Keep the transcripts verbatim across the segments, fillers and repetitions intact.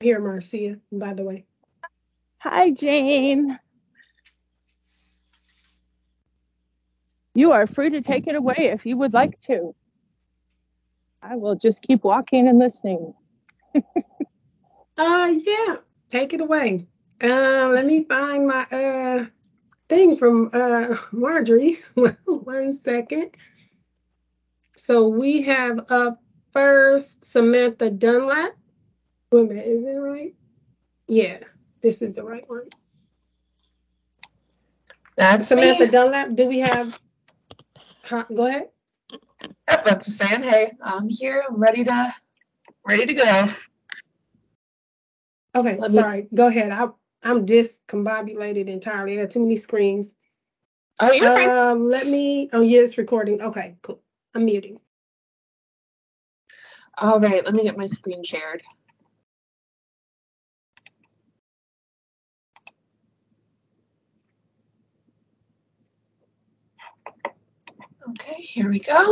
here, Marcia, by the way. Hi, Jane. You are free to take it away if you would like to. I will just keep walking and listening. Uh, yeah, take it away. Uh, let me find my uh thing from uh Marjorie. One second. So we have up first Samantha Dunlap. Wait a minute, is it right? Yeah, this is the right one. That's Samantha me. Dunlap. Do we have? Huh, go ahead. Yep, I'm just saying, hey, I'm here. I'm ready to ready to go. Okay, Let me. sorry. Go ahead. I I'm discombobulated entirely. I got too many screens. Oh, you're fine. Um, let me. Oh, yeah, it's recording. Okay, cool. I'm muting. All right, let me get my screen shared. Okay, here we go.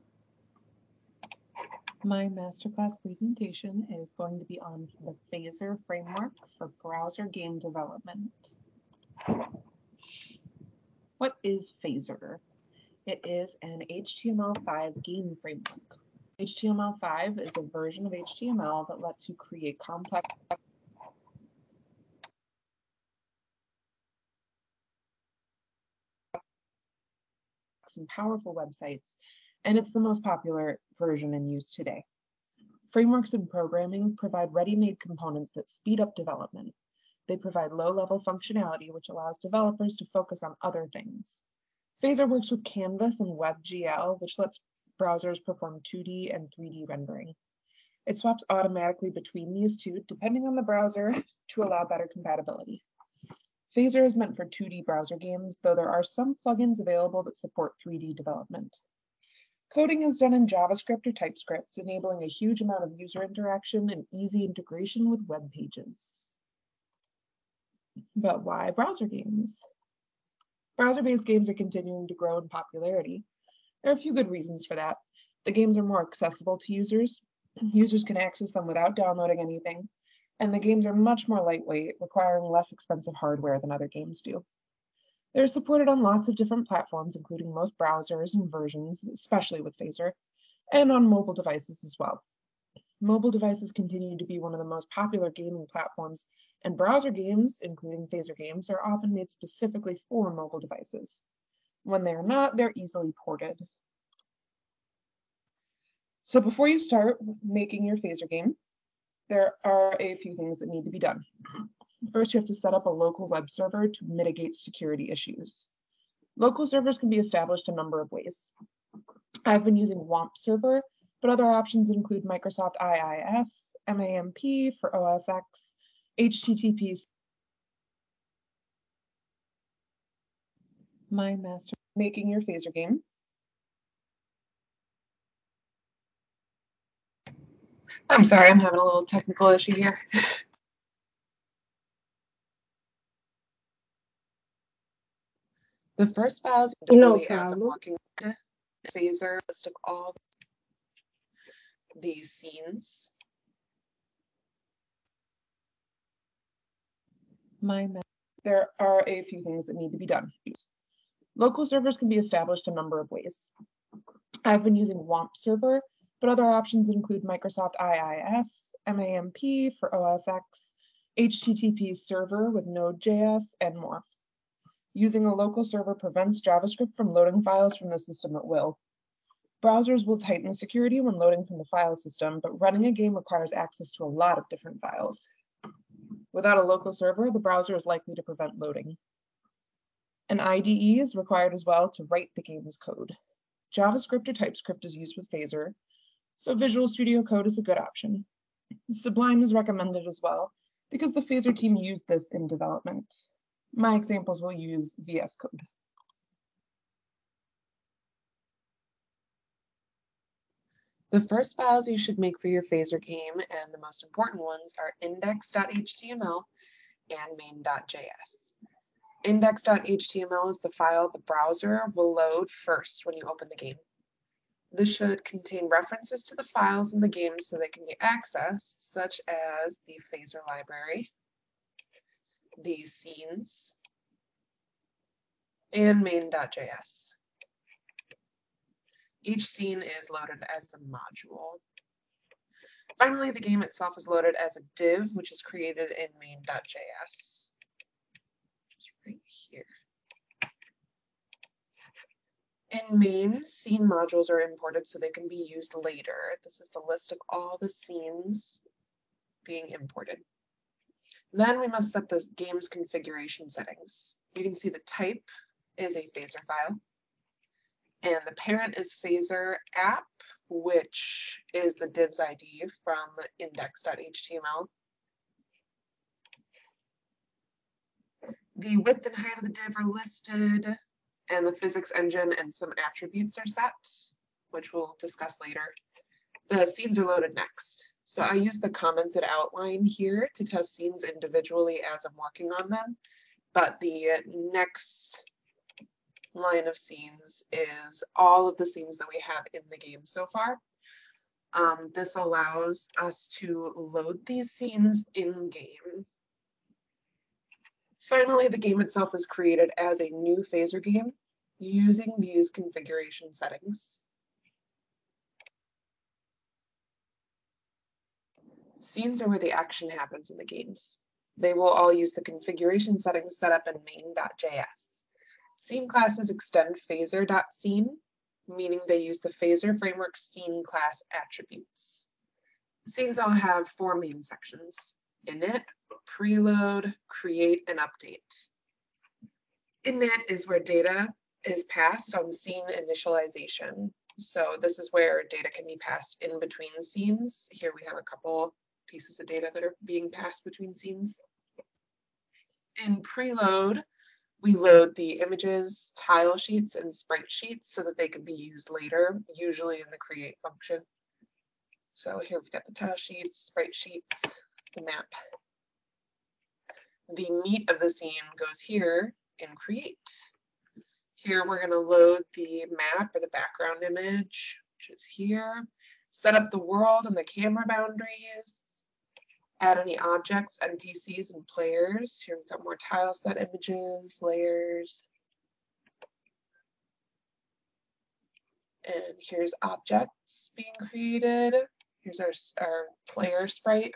My masterclass presentation is going to be on the Phaser framework for browser game development. What is Phaser? It is an H T M L five game framework. H T M L five is a version of H T M L that lets you create complex and powerful websites, and it's the most popular version in use today. Frameworks in programming provide ready-made components that speed up development. They provide low-level functionality, which allows developers to focus on other things. Phaser works with Canvas and WebGL, which lets browsers perform two D and three D rendering. It swaps automatically between these two, depending on the browser, to allow better compatibility. Phaser is meant for two D browser games, though there are some plugins available that support three D development. Coding is done in JavaScript or TypeScript, enabling a huge amount of user interaction and easy integration with web pages. But why browser games? Browser-based games are continuing to grow in popularity. There are a few good reasons for that. The games are more accessible to users. Users can access them without downloading anything. And the games are much more lightweight, requiring less expensive hardware than other games do. They're supported on lots of different platforms, including most browsers and versions, especially with Phaser, and on mobile devices as well. Mobile devices continue to be one of the most popular gaming platforms, and browser games, including Phaser games, are often made specifically for mobile devices. When they are not, they're easily ported. So before you start making your Phaser game, there are a few things that need to be done. First, you have to set up a local web server to mitigate security issues. Local servers can be established a number of ways. I've been using WAMP server, but other options include Microsoft I I S, MAMP for O S X, H T T P. My master making your Phaser game. I'm sorry, I'm having a little technical issue here. The first files No as I'm problem. working with Phaser, list of all these scenes. My there are a few things that need to be done. Local servers can be established a number of ways. I've been using WAMP server, but other options include Microsoft I I S, MAMP for O S X, H T T P server with Node.js, and more. Using a local server prevents JavaScript from loading files from the system at will. Browsers will tighten security when loading from the file system, but running a game requires access to a lot of different files. Without a local server, the browser is likely to prevent loading. An I D E is required as well to write the game's code. JavaScript or TypeScript is used with Phaser, so Visual Studio Code is a good option. Sublime is recommended as well, because the Phaser team used this in development. My examples will use V S Code. The first files you should make for your Phaser game, and the most important ones, are index dot H T M L and main dot J S. index dot H T M L is the file the browser will load first when you open the game. This should contain references to the files in the game so they can be accessed, such as the phaser library, the scenes, and main.js. Each scene is loaded as a module. Finally, the game itself is loaded as a div, which is created in main.js, which is right here. In main, scene modules are imported so they can be used later. This is the list of all the scenes being imported. Then we must set the game's configuration settings. You can see the type is a phaser file, and the parent is phaser app, which is the div's I D from index.html. The width and height of the div are listed, and the physics engine and some attributes are set, which we'll discuss later. The scenes are loaded next. So I use the commented outline here to test scenes individually as I'm working on them, but the next line of scenes is all of the scenes that we have in the game so far. Um, this allows us to load these scenes in-game. Finally, the game itself is created as a new phaser game using these configuration settings. Scenes are where the action happens in the games. They will all use the configuration settings set up in main.js. Scene classes extend phaser.scene, meaning they use the phaser framework scene class attributes. Scenes all have four main sections: init, preload, create, and update. Init is where data is passed on scene initialization. So this is where data can be passed in between scenes. Here we have a couple pieces of data that are being passed between scenes. In preload, we load the images, tile sheets, and sprite sheets so that they can be used later, usually in the create function. So here we've got the tile sheets, sprite sheets, the map. The meat of the scene goes here in create. Here we're going to load the map or the background image, which is here, set up the world and the camera boundaries, add any objects, N P Cs, and players. Here we've got more tile set images, layers, and here's objects being created. Here's our, our player sprite.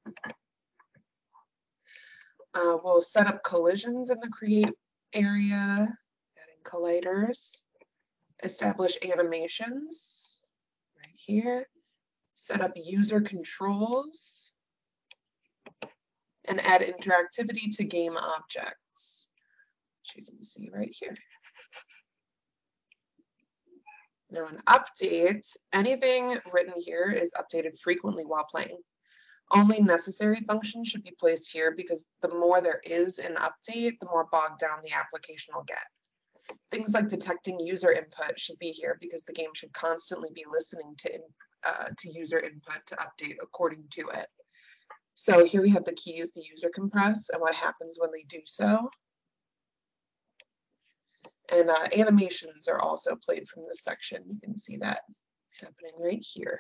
Uh, we'll set up collisions in the create area, adding colliders, establish animations right here, set up user controls, and add interactivity to game objects, which you can see right here. Now an update, anything written here is updated frequently while playing. Only necessary functions should be placed here because the more there is an update, the more bogged down the application will get. Things like detecting user input should be here because the game should constantly be listening to, uh, to user input to update according to it. So here we have the keys, the user compress, and what happens when they do so. And uh, animations are also played from this section. You can see that happening right here.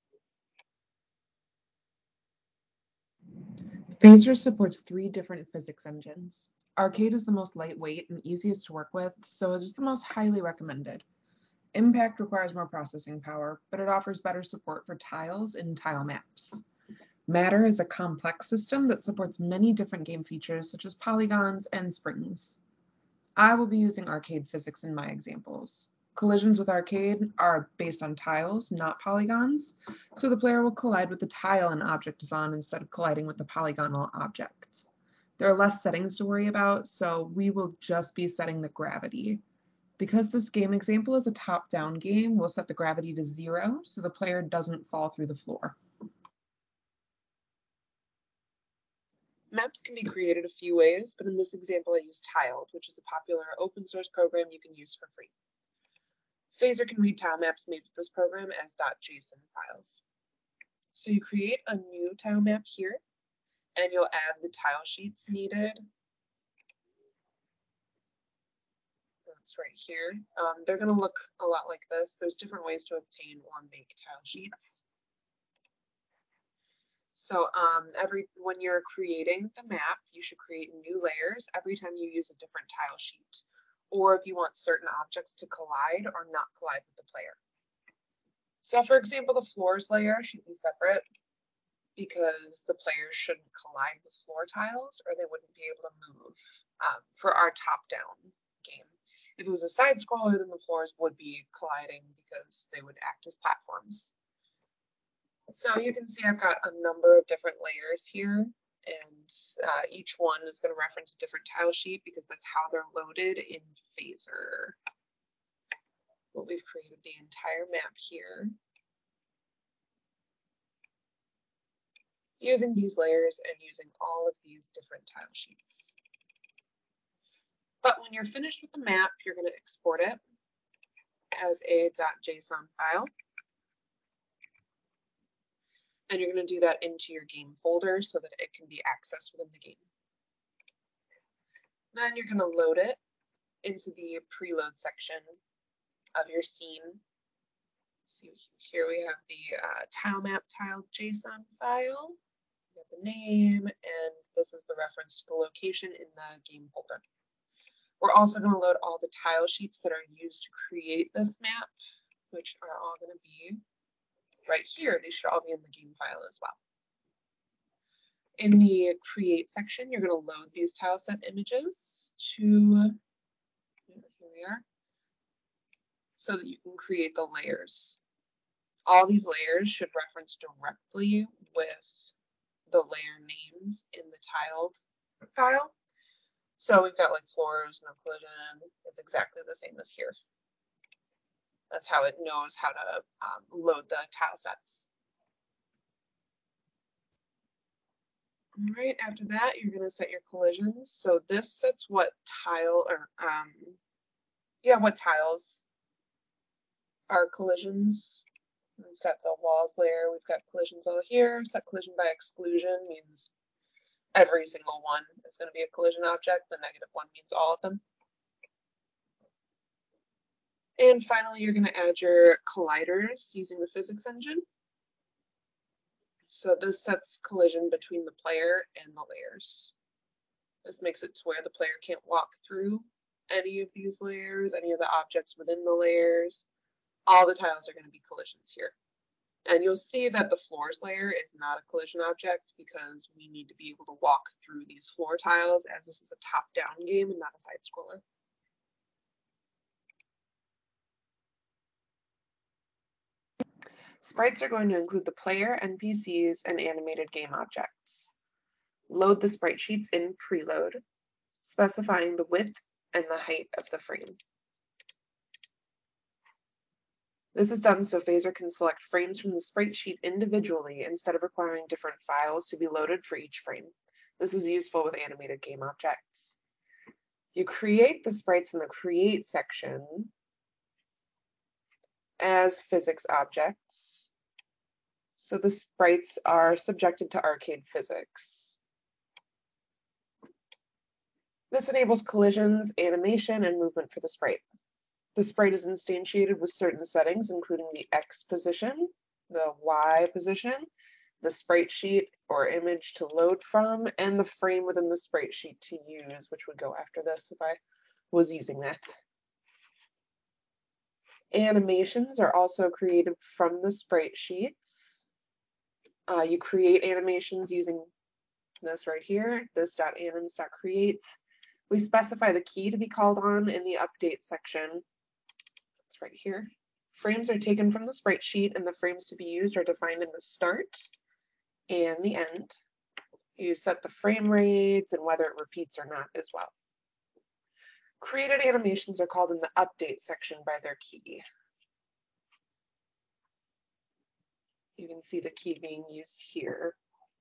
Phaser supports three different physics engines. Arcade is the most lightweight and easiest to work with, so it is the most highly recommended. Impact requires more processing power, but it offers better support for tiles and tile maps. Matter is a complex system that supports many different game features such as polygons and springs. I will be using arcade physics in my examples. Collisions with arcade are based on tiles, not polygons, so the player will collide with the tile an object is on instead of colliding with the polygonal object. There are less settings to worry about, so we will just be setting the gravity. Because this game example is a top-down game, we'll set the gravity to zero so the player doesn't fall through the floor. Maps can be created a few ways, but in this example I use Tiled, which is a popular open source program you can use for free. Phaser can read tile maps made with this program as .json files. So you create a new tile map here, and you'll add the tile sheets needed. assets right here. Um, they're going to look a lot like this. There's different ways to obtain or make tile sheets. So um, every when you're creating the map, you should create new layers every time you use a different tile sheet, or if you want certain objects to collide or not collide with the player. So for example, the floors layer should be separate because the players shouldn't collide with floor tiles or they wouldn't be able to move um, for our top-down game. If it was a side scroller, then the floors would be colliding because they would act as platforms. So you can see I've got a number of different layers here, and uh, each one is going to reference a different tile sheet because that's how they're loaded in Phaser. Well, we've created the entire map here using these layers and using all of these different tile sheets. But when you're finished with the map, you're going to export it as a .json file. And you're going to do that into your game folder so that it can be accessed within the game. Then you're going to load it into the preload section of your scene. See here we have the uh, tile map tile JSON file. We got the name, and this is the reference to the location in the game folder. We're also going to load all the tile sheets that are used to create this map, which are all going to be right here. They should all be in the game file as well. In the create section, you're going to load these tile set images to, here we are, so that you can create the layers. All these layers should reference directly with the layer names in the tile file. So we've got like floors, no collision. It's exactly the same as here. That's how it knows how to um, load the tile sets. All right, after that, you're going to set your collisions. So this sets what tile or, um, yeah, what tiles are collisions. We've got the walls layer, we've got collisions all here. Set collision by exclusion means every single one is going to be a collision object. The negative one means all of them. And finally, you're going to add your colliders using the physics engine. So this sets collision between the player and the layers. This makes it to where the player can't walk through any of these layers, any of the objects within the layers. All the tiles are going to be collisions here. And you'll see that the floors layer is not a collision object because we need to be able to walk through these floor tiles as this is a top-down game and not a side scroller. Sprites are going to include the player, N P Cs, and animated game objects. Load the sprite sheets in preload, specifying the width and the height of the frame. This is done so Phaser can select frames from the sprite sheet individually instead of requiring different files to be loaded for each frame. This is useful with animated game objects. You create the sprites in the create section as physics objects. So the sprites are subjected to arcade physics. This enables collisions, animation, and movement for the sprite. The sprite is instantiated with certain settings, including the X position, the Y position, the sprite sheet or image to load from, and the frame within the sprite sheet to use, which would go after this if I was using that. Animations are also created from the sprite sheets. Uh, you create animations using this right here, this .anims.create. We specify the key to be called on in the update section. It's right here. Frames are taken from the sprite sheet, and the frames to be used are defined in the start and the end. You set the frame rates and whether it repeats or not as well. Created animations are called in the update section by their key. You can see the key being used here.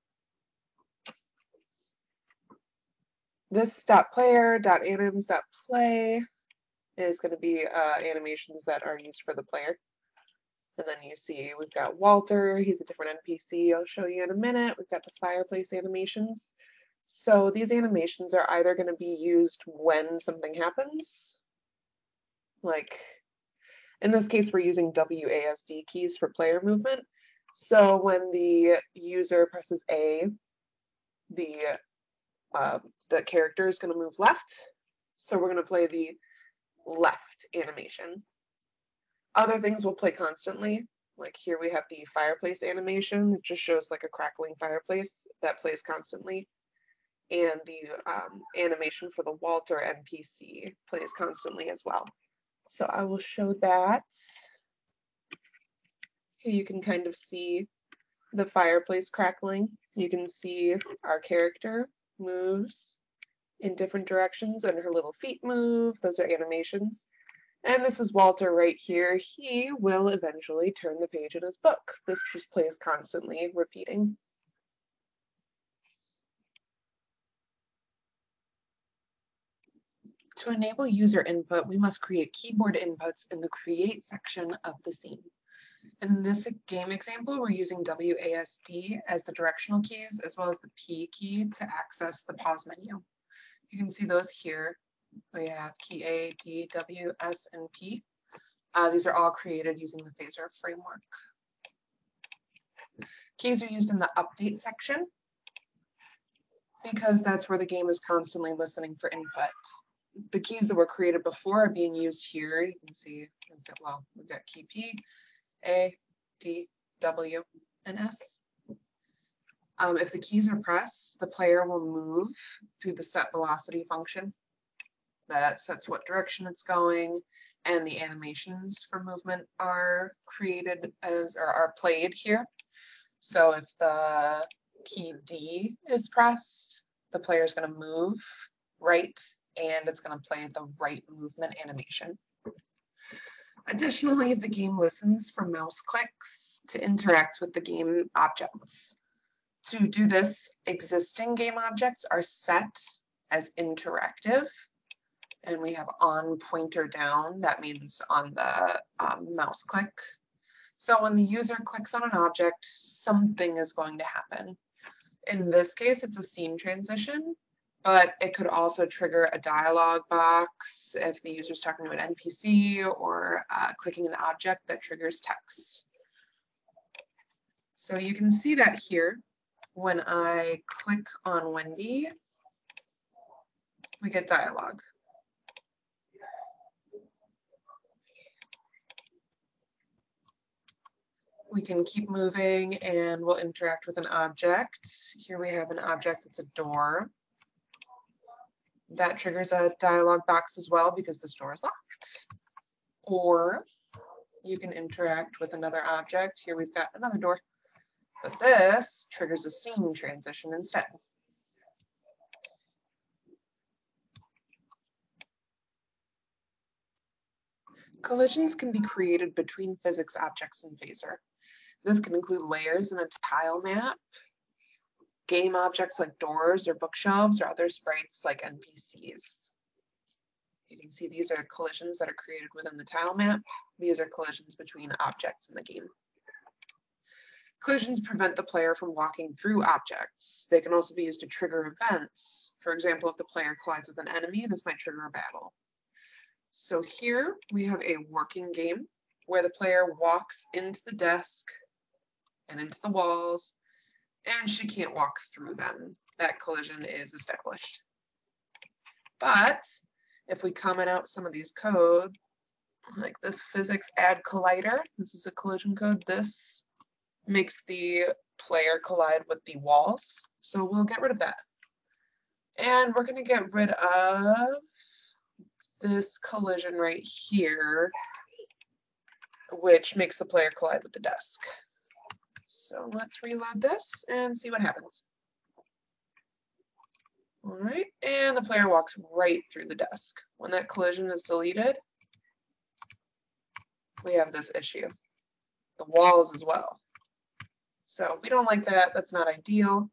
This .player, .anims, .play is going to be uh, animations that are used for the player. And then you see we've got Walter, he's a different N P C, I'll show you in a minute. We've got the fireplace animations. So these animations are either going to be used when something happens, like in this case, we're using W A S D keys for player movement. So when the user presses A, the uh, the character is going to move left. So we're going to play the left animation. Other things will play constantly. Like here we have the fireplace animation. It just shows like a crackling fireplace that plays constantly. And the um, animation for the Walter N P C plays constantly as well. So I will show that. Here you can kind of see the fireplace crackling. You can see our character moves in different directions and her little feet move. Those are animations. And this is Walter right here. He will eventually turn the page in his book. This just plays constantly, repeating. To enable user input, we must create keyboard inputs in the Create section of the scene. In this game example, we're using W A S D as the directional keys, as well as the P key to access the pause menu. You can see those here. We have key A, D, W, S, and P. Uh, these are all created using the Phaser framework. Keys are used in the update section because that's where the game is constantly listening for input. The keys that were created before are being used here. You can see, well, we've got key P, A, D, W, and S. Um, if the keys are pressed, the player will move through the set velocity function. That sets what direction it's going, and the animations for movement are created as, or are played here. So if the key D is pressed, the player is going to move right, and it's going to play the right movement animation. Additionally, the game listens for mouse clicks to interact with the game objects. To do this, existing game objects are set as interactive, and we have on pointer down. That means on the um, mouse click. So when the user clicks on an object, something is going to happen. In this case, it's a scene transition, but it could also trigger a dialog box if the user is talking to an N P C, or uh, clicking an object that triggers text. So you can see that here. When I click on Wendy, we get dialogue. We can keep moving and we'll interact with an object. Here we have an object that's a door. That triggers a dialog box as well because this door is locked. Or you can interact with another object. Here we've got another door. But this triggers a scene transition instead. Collisions can be created between physics objects in Phaser. This can include layers in a tile map, game objects like doors or bookshelves, or other sprites like N P Cs. You can see these are collisions that are created within the tile map. These are collisions between objects in the game. Collisions prevent the player from walking through objects. They can also be used to trigger events. For example, if the player collides with an enemy, this might trigger a battle. So here we have a working game where the player walks into the desk and into the walls, and she can't walk through them. That collision is established. But if we comment out some of these codes, like this physics add collider, this is a collision code, this makes the player collide with the walls. So we'll get rid of that. And we're going to get rid of this collision right here, which makes the player collide with the desk. So let's reload this and see what happens. All right, and the player walks right through the desk. When that collision is deleted, we have this issue. The walls as well. So we don't like that. That's not ideal.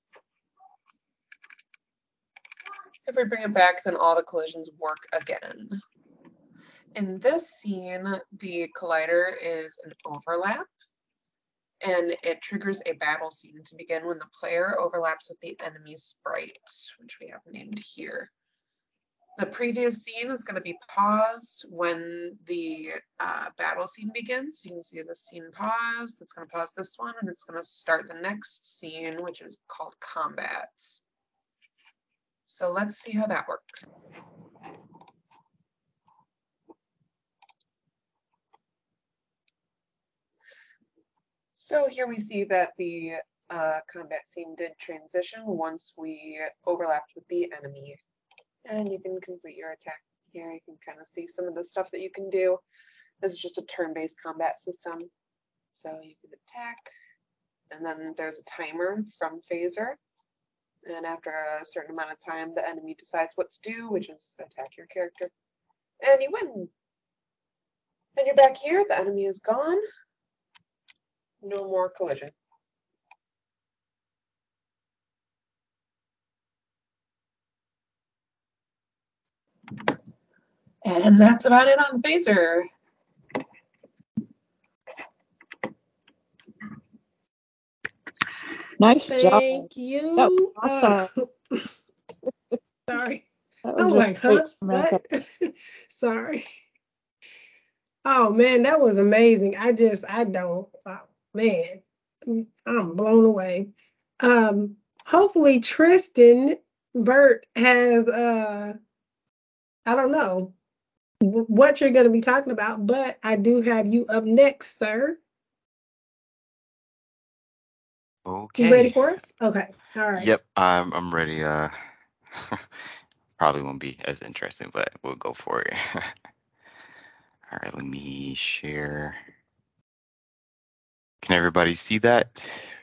If we bring it back, then all the collisions work again. In this scene, the collider is an overlap, and it triggers a battle scene to begin when the player overlaps with the enemy sprite, which we have named here. The previous scene is going to be paused when the uh, battle scene begins. You can see the scene pause. That's going to pause this one, and it's going to start the next scene, which is called combats. So let's see how that works. So here we see that the uh, combat scene did transition once we overlapped with the enemy. And you can complete your attack here. You can kind of see some of the stuff that you can do. This is just a turn-based combat system. So you can attack, and then there's a timer from Phaser. And after a certain amount of time, the enemy decides what to do, which is attack your character. And you win. And you're back here. The enemy is gone. No more collision. And that's about it on Phaser. Nice job. Thank you. That was awesome. Uh, sorry. That I'm was like, huh? great, Samantha. What? Sorry. Oh man, that was amazing. I just, I don't, oh, man, I'm blown away. Um, hopefully Tristan Burt has, uh, I don't know w- what you're going to be talking about, but I do have you up next, sir. You ready Okay. for us? Okay. All right. Yep, I'm I'm ready. Uh, probably won't be as interesting, but we'll go for it. All right, let me share. Can everybody see that?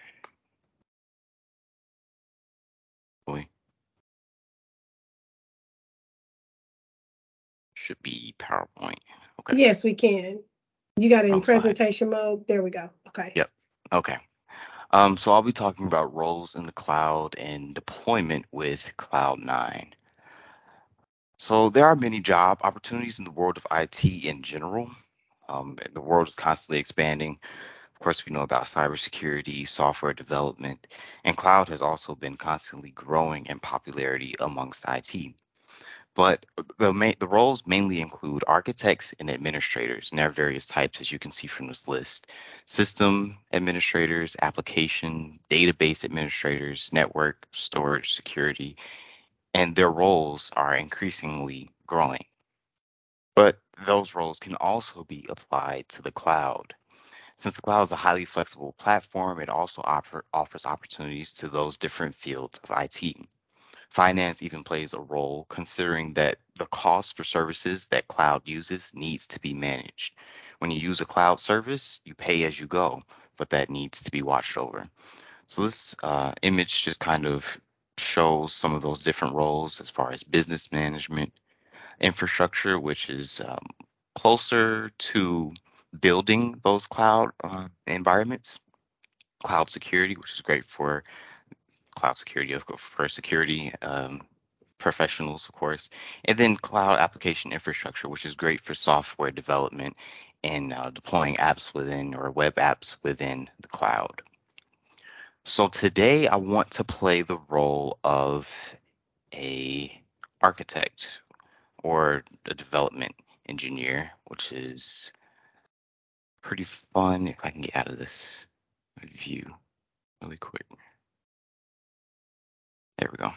Hopefully. Should be PowerPoint. Okay. Yes, we can. You got it in Wrong slide. presentation mode. There we go. Okay. Yep. Okay. Um, so I'll be talking about roles in the cloud and deployment with Cloud nine. So there are many job opportunities in the world of I T in general. Um, and the world is constantly expanding. Of course, we know about cybersecurity, software development, and cloud has also been constantly growing in popularity amongst I T. But the main, the roles mainly include architects and administrators, and there are various types, as you can see from this list. System administrators, application, database administrators, network, storage, security, and their roles are increasingly growing. But those roles can also be applied to the cloud. Since the cloud is a highly flexible platform, it also offer, offers opportunities to those different fields of I T. Finance even plays a role considering that the cost for services that cloud uses needs to be managed. When you use a cloud service, you pay as you go, but that needs to be watched over. So this uh, image just kind of shows some of those different roles as far as business management, infrastructure, which is um, closer to building those cloud uh, environments, cloud security, which is great for cloud security, of course, for security um, professionals, of course, and then cloud application infrastructure, which is great for software development and uh, deploying apps within or web apps within the cloud. So today I want to play the role of a architect or a development engineer, which is pretty fun if I can get out of this view really quick. There we go.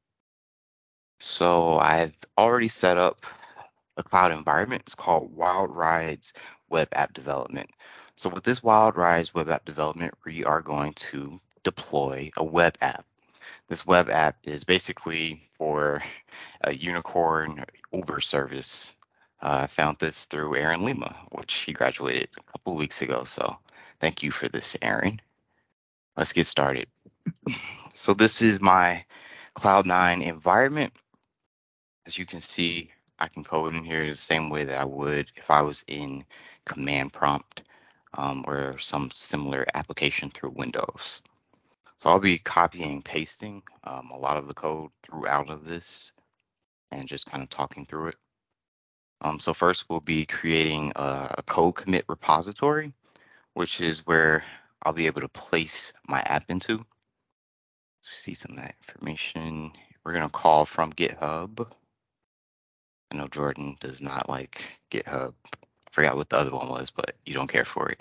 So I've already set up a cloud environment. It's called Wild Rides Web App Development. So with this Wild Rides Web App Development, we are going to deploy a web app. This web app is basically for a unicorn Uber service. Uh, I found this through Aaron Lima, which he graduated a couple of weeks ago. So thank you for this, Aaron. Let's get started. So this is my Cloud nine environment. As you can see, I can code in here the same way that I would if I was in command prompt um, or some similar application through Windows. So I'll be copying and pasting um, a lot of the code throughout of this and just kind of talking through it. Um, so first we'll be creating a, a code commit repository, which is where I'll be able to place my app into. So see some of that information. We're going to call from GitHub. I know Jordan does not like GitHub. Forgot what the other one was, but you don't care for it.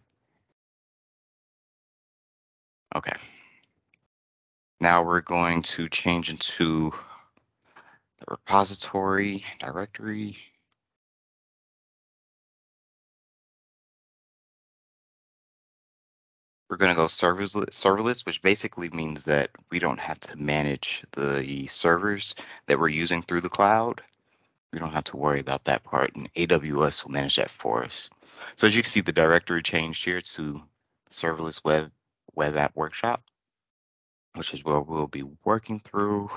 Okay. Now we're going to change into the repository directory. We're going to go serverless, serverless, which basically means that we don't have to manage the servers that we're using through the cloud. We don't have to worry about that part, and A W S will manage that for us. So as you can see, the directory changed here to serverless web web app workshop, which is where we'll be working through.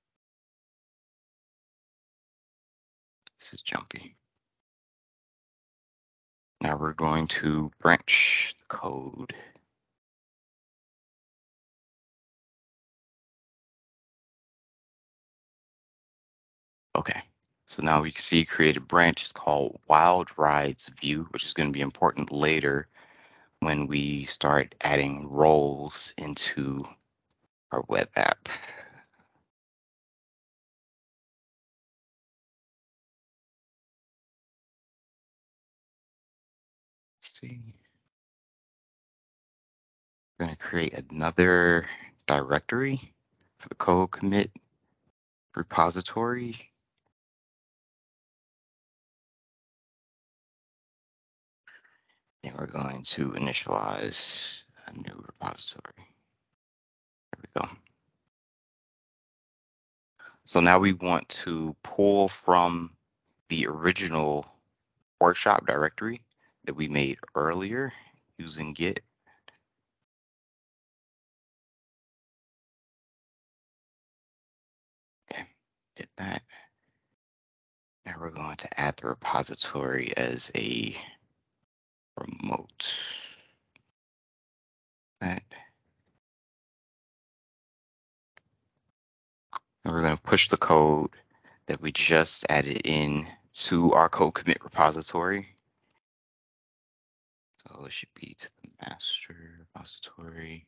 This is jumpy. Now we're going to branch the code. Okay, so now we can see created branch is called Wild Rides View, which is going to be important later when we start adding roles into our web app. Let's see. We're going to create another directory for the code commit repository. And we're going to initialize a new repository. There we go. So now we want to pull from the original workshop directory that we made earlier using Git. Okay, did that. Now we're going to add the repository as a remote. That. And we're going to push the code that we just added in to our code commit repository. So it should be to the master repository.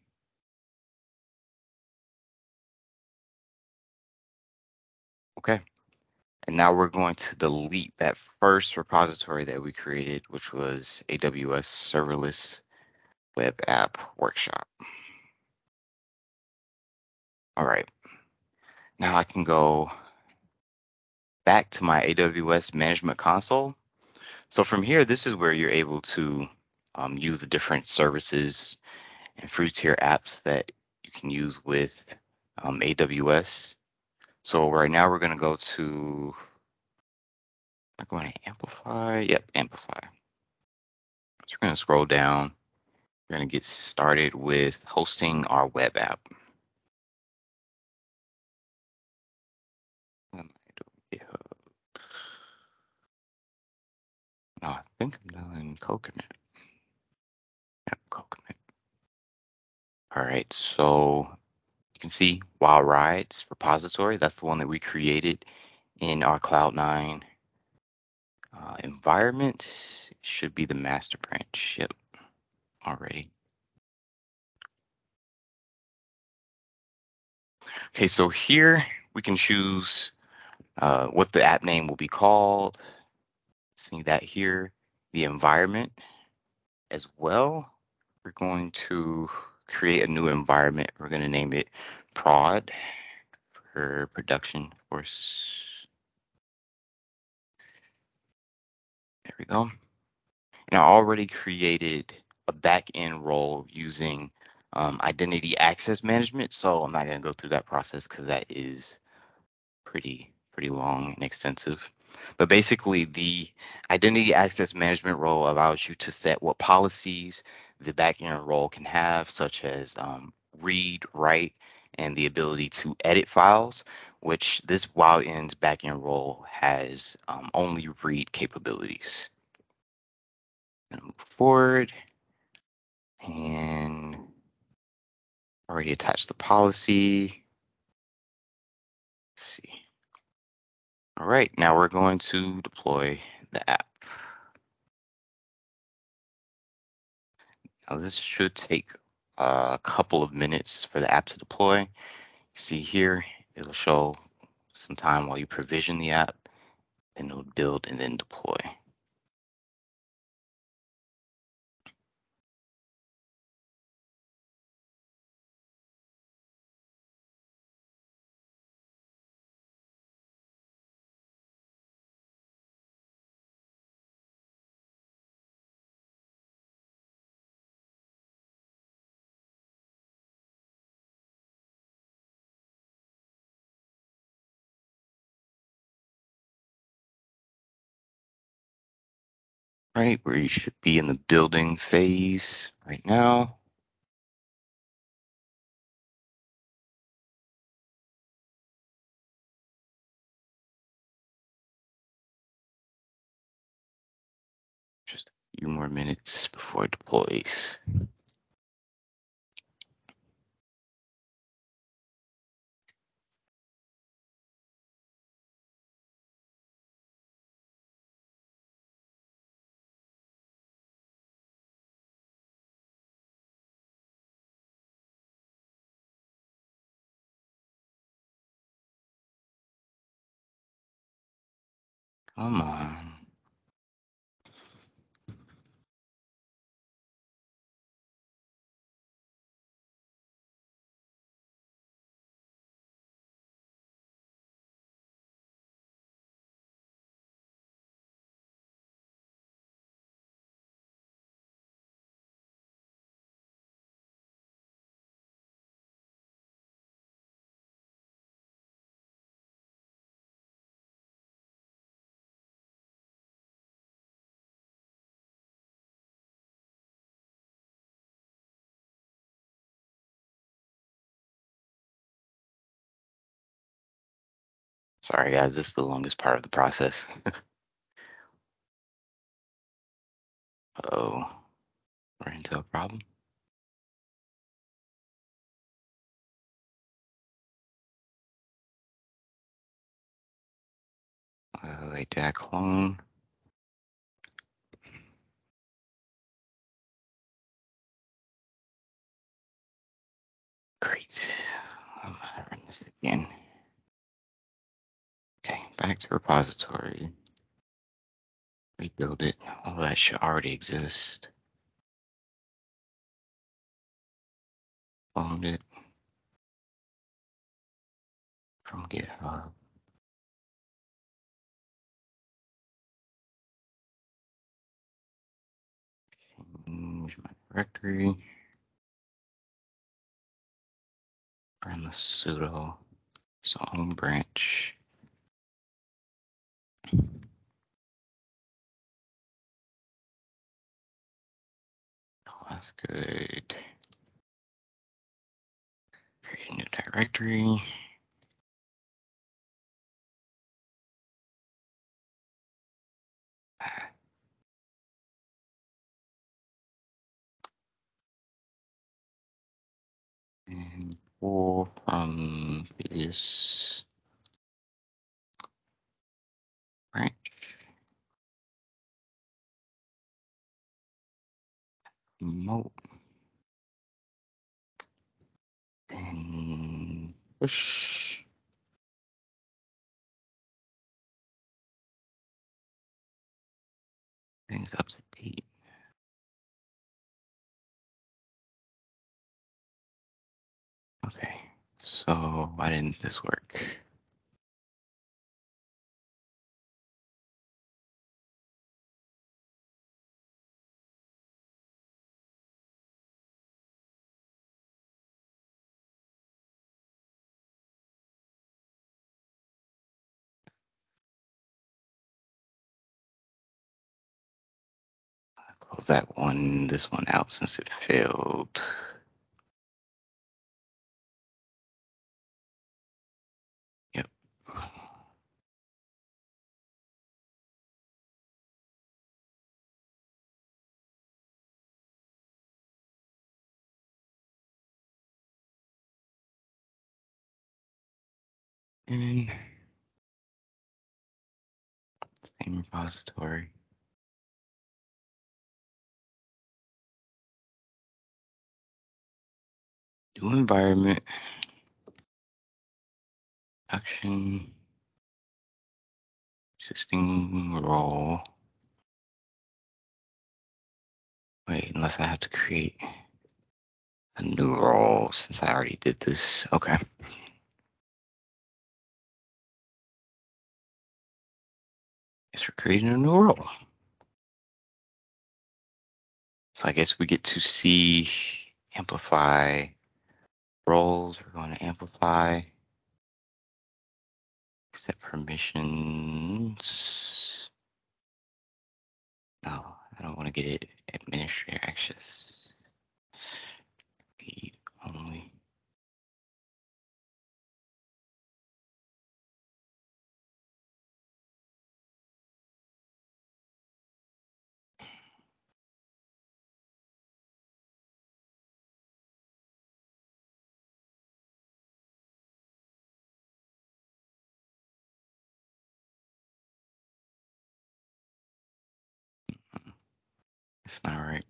Okay. And now we're going to delete that first repository that we created, which was A W S Serverless Web App Workshop. All right. Now I can go back to my A W S Management Console. So from here, this is where you're able to um, use the different services and free tier apps that you can use with um, A W S. So right now we're going to go to, I'm going to Amplify. Yep, Amplify. So we're going to scroll down. We're going to get started with hosting our web app. No, I think I'm doing code commit. Yep, code commit. All right, so you can see Wild Rides repository. That's the one that we created in our Cloud nine uh, environment. It should be the master branch. Yep, already. Okay, so here we can choose uh, what the app name will be called. See that here, the environment as well. We're going to create a new environment. We're going to name it prod for production, of course. There we go. And I already created a back-end role using um, identity access management. So I'm not going to go through that process because that is pretty pretty long and extensive. But basically, the identity access management role allows you to set what policies the backend role can have, such as um, read, write, and the ability to edit files, which this WildEnd's backend role has um, only read capabilities. Gonna move forward and already attached the policy. Let's see. All right, now we're going to deploy the app. Now this should take a couple of minutes for the app to deploy. You see here, it'll show some time while you provision the app. then it'll build and then deploy. Right, where you should be in the building phase right now. Just a few more minutes before it deploys. Come on. Sorry, guys, this is the longest part of the process. Uh-oh, we're into a problem. Uh, wait, did I clone? Great. I'm gonna run this again. Okay, back to repository. Rebuild it. All that should already exist. Cloned it from GitHub. Change my directory. Run the sudo. So home branch. Oh, that's good. Create a new directory. And pull from this branch. Remote. Then push. Things up to date. Okay, so why didn't this work? Close that one, this one out since it failed. Yep. And same repository. Do environment. Production. Existing role. Wait, unless I have to create a new role since I already did this. Okay. Guess we're creating a new role. So I guess we get to see amplify roles. We're going to amplify. Set permissions. No, I don't want to get it administrator access. Read only. It's not right.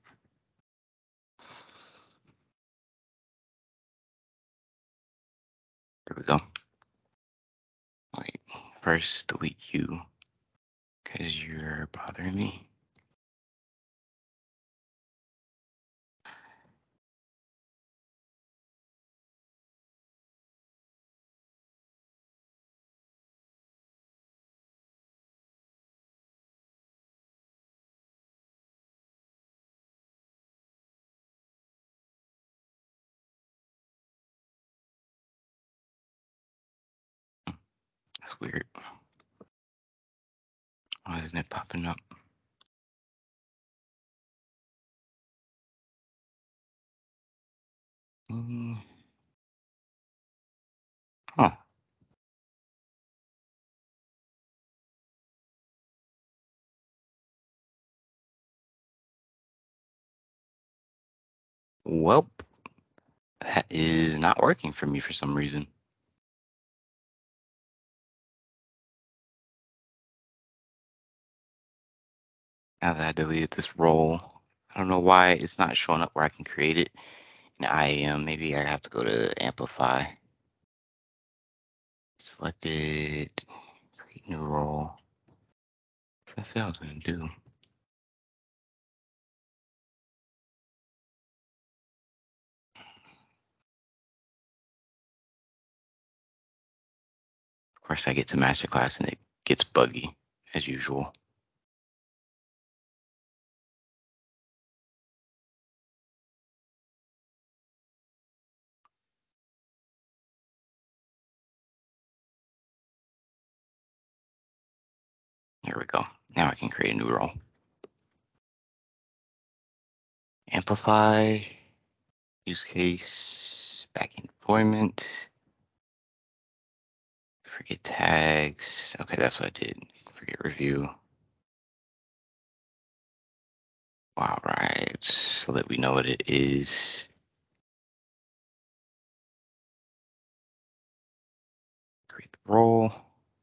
There we go. Wait, first delete you because you're bothering me. That's weird. Why isn't it popping up? Mm. Huh. Well, that is not working for me for some reason. Now that I deleted this role, I don't know why it's not showing up where I can create it in I A M. Maybe I have to go to Amplify. Selected, create new role. That's what I was going to do. Of course, I get to masterclass and it gets buggy as usual. There we go. Now I can create a new role. Amplify, use case, back in deployment. Forget tags. Okay, that's what I did. Forget review. All right, so that we know what it is. Create the role.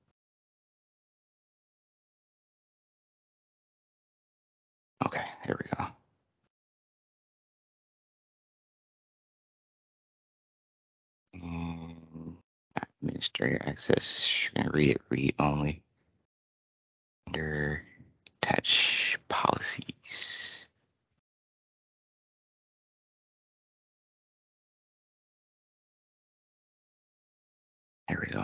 Okay, there we go. And administrator access. You're gonna read it read only. Under attach policies. There we go.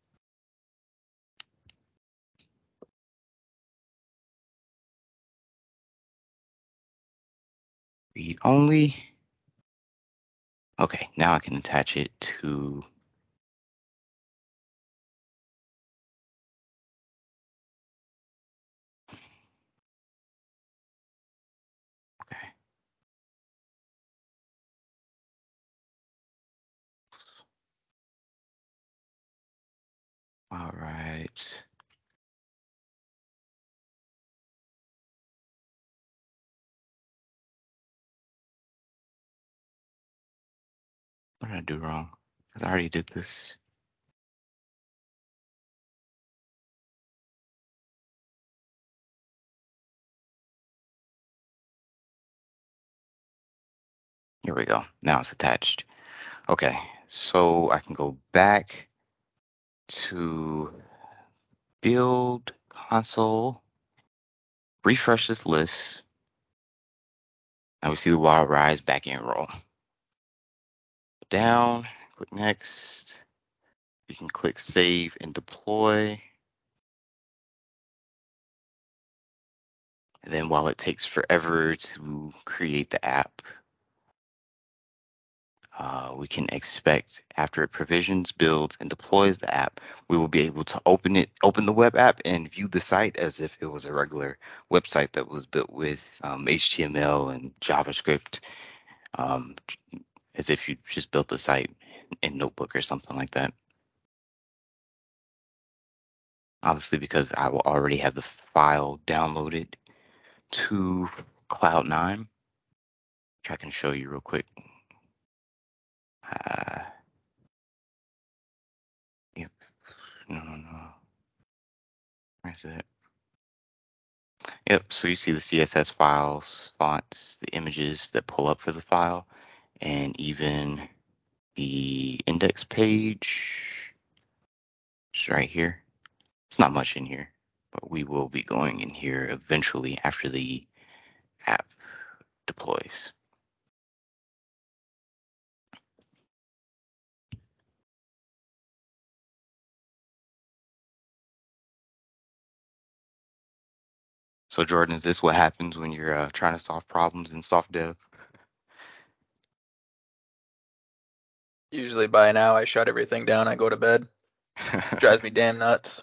Read only. Okay, now I can attach it to okay. All right. What did I do wrong? Because I already did this. Here we go. Now it's attached. Okay, so I can go back to build console, refresh this list. Now we see the Wild Rise backend role. Down, click next. You can click save and deploy. And then while it takes forever to create the app, uh, we can expect after it provisions, builds, and deploys the app, we will be able to open it, open the web app and view the site as if it was a regular website that was built with um, H T M L and JavaScript, um, as if you just built the site in Notebook or something like that. Obviously, because I will already have the file downloaded to Cloud nine, which I can show you real quick. Uh, yep. No, no, no. Where's it? Yep. So you see the C S S files, fonts, the images that pull up for the file, and even the index page. It's right here. It's not much in here, but we will be going in here eventually after the app deploys. So Jordan, is this what happens when you're uh, trying to solve problems in soft dev? Usually by now I shut everything down, I go to bed. Drives me damn nuts.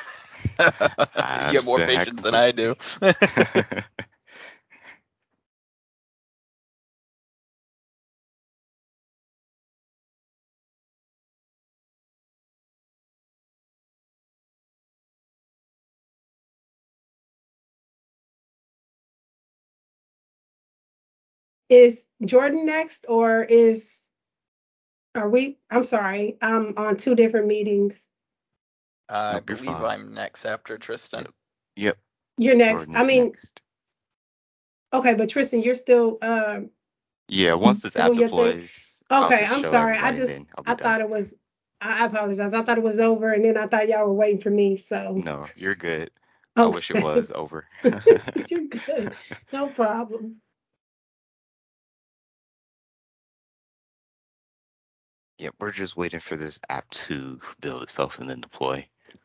I You have more understand that patience than I do. completely. Is Jordan next, or is are we? I'm sorry, I'm on two different meetings. I Nope, you're believe fine. I'm next after Tristan. Yep. Yep. You're next. Jordan I is mean, next. okay, but Tristan, you're still uh Yeah, once this app doing your thing. deploys, I'll Okay, just I'm show sorry. I everybody, just then I'll be I done. thought it was. I I apologize. I thought it was over, and then I thought y'all were waiting for me. So No, you're good. I wish it okay, was over. you're good. No problem. Yep, we're just waiting for this app to build itself and then deploy.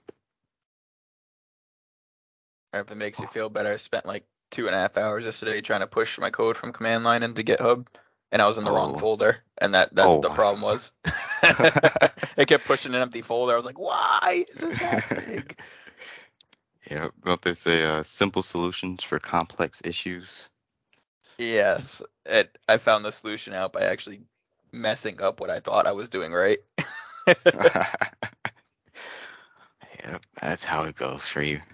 Or if it makes you feel better, I spent like two and a half hours yesterday trying to push my code from command line into GitHub, and I was in the wrong Oh, folder, and that that's oh the wow. problem was. It kept pushing an empty folder. I was like, why is this happening? Yeah, don't they say uh, simple solutions for complex issues? Yes, it, I found the solution out by actually messing up what I thought I was doing right. Yep, that's how it goes for you.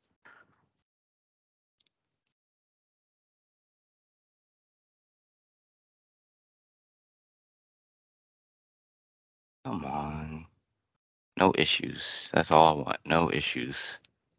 Come on. No issues. That's all I want. No issues.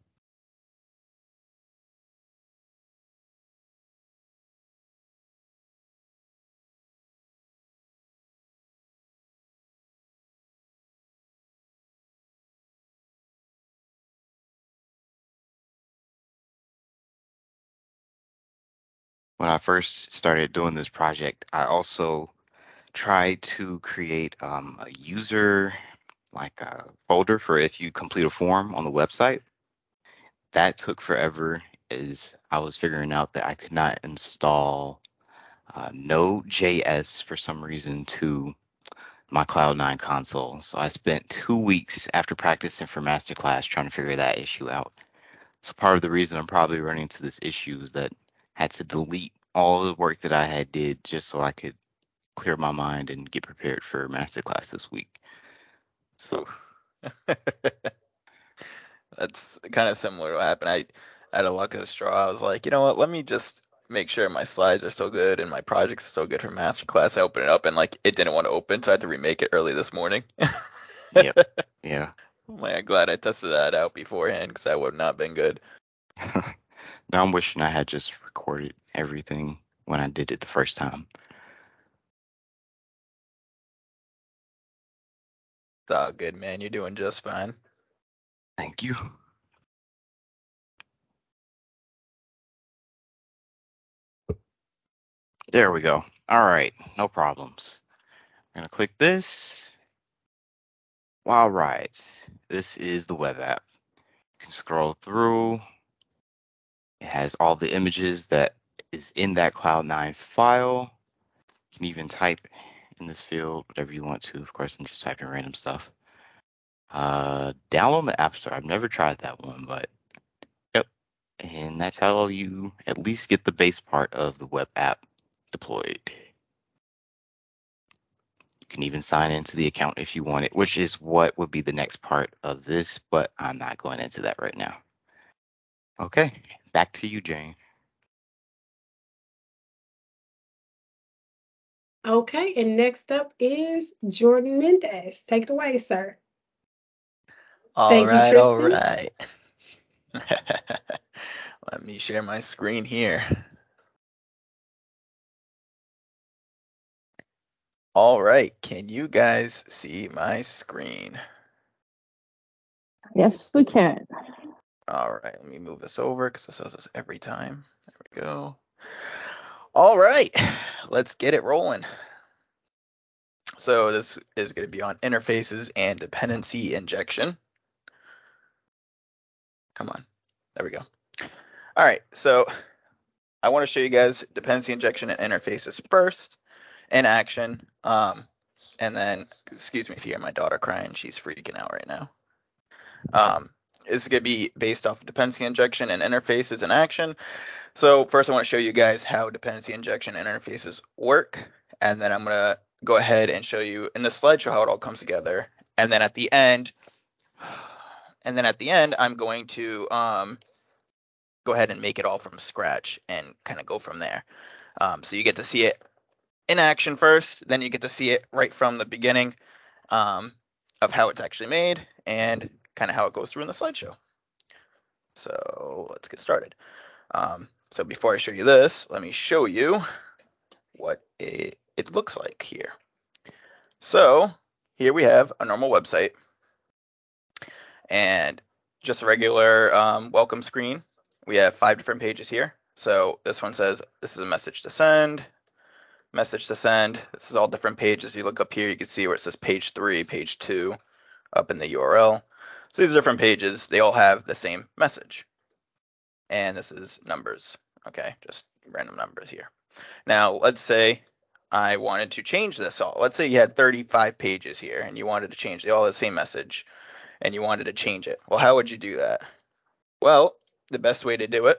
When I first started doing this project, I also tried to create um, a user like a folder for if you complete a form on the website. That took forever as I was figuring out that I could not install uh, Node.js for some reason to my Cloud nine console. So I spent two weeks after practicing for Masterclass trying to figure that issue out. So part of the reason I'm probably running into this issue is that I had to delete all the work that I had did just so I could clear my mind and get prepared for Masterclass this week. So That's kind of similar to what happened. I had a luck of the straw. I was like, you know what? Let me just make sure my slides are so good and my projects are so good for masterclass. I opened it up and like it didn't want to open, so I had to remake it early this morning. yep, yeah. I'm like, glad I tested that out beforehand because that would have not been good. Now I'm wishing I had just recorded everything when I did it the first time. It's all good, man. You're doing just fine. Thank you. There we go. All right, no problems. I'm gonna click this. All right, this is the web app. You can scroll through. It has all the images that is in that Cloud nine file. You can even type in this field whatever you want to. Of course, I'm just typing random stuff. Uh, download the App Store. I've never tried that one, but yep. And that's how you at least get the base part of the web app deployed. You can even sign into the account if you want it, which is what would be the next part of this, but I'm not going into that right now. Okay, back to you, Jane. Okay, and next up is Jordan Mendez. Take it away, sir. All Thank you, right, all Tristan. right. Let me share my screen here. All right, can you guys see my screen? Yes, we can. All right, let me move this over because this does this every time. There we go. All right, let's get it rolling. So this is going to be on interfaces and dependency injection. Come on, there we go. All right, so I want to show you guys dependency injection and interfaces first in action. Um, and then, excuse me if you hear my daughter crying, she's freaking out right now. Um, it's going to be based off of dependency injection and interfaces in action. So first I want to show you guys how dependency injection and interfaces work. And then I'm going to go ahead and show you in the slideshow how it all comes together. And then at the end, and then at the end, I'm going to um, go ahead and make it all from scratch and kind of go from there. Um, so you get to see it in action first, then you get to see it right from the beginning um, of how it's actually made and kind of how it goes through in the slideshow. So let's get started. Um, so before I show you this, let me show you what it, it looks like here. So here we have a normal website and just a regular um, welcome screen. We have five different pages here. So this one says this is a message to send, message to send. This is all different pages. You look up here, you can see where it says page three, page two up in the U R L. So these are different pages. They all have the same message. And this is numbers. Okay, just random numbers here. Now, let's say I wanted to change this all. Let's say you had thirty-five pages here and you wanted to change they all have the same message and you wanted to change it. Well, how would you do that? Well, the best way to do it,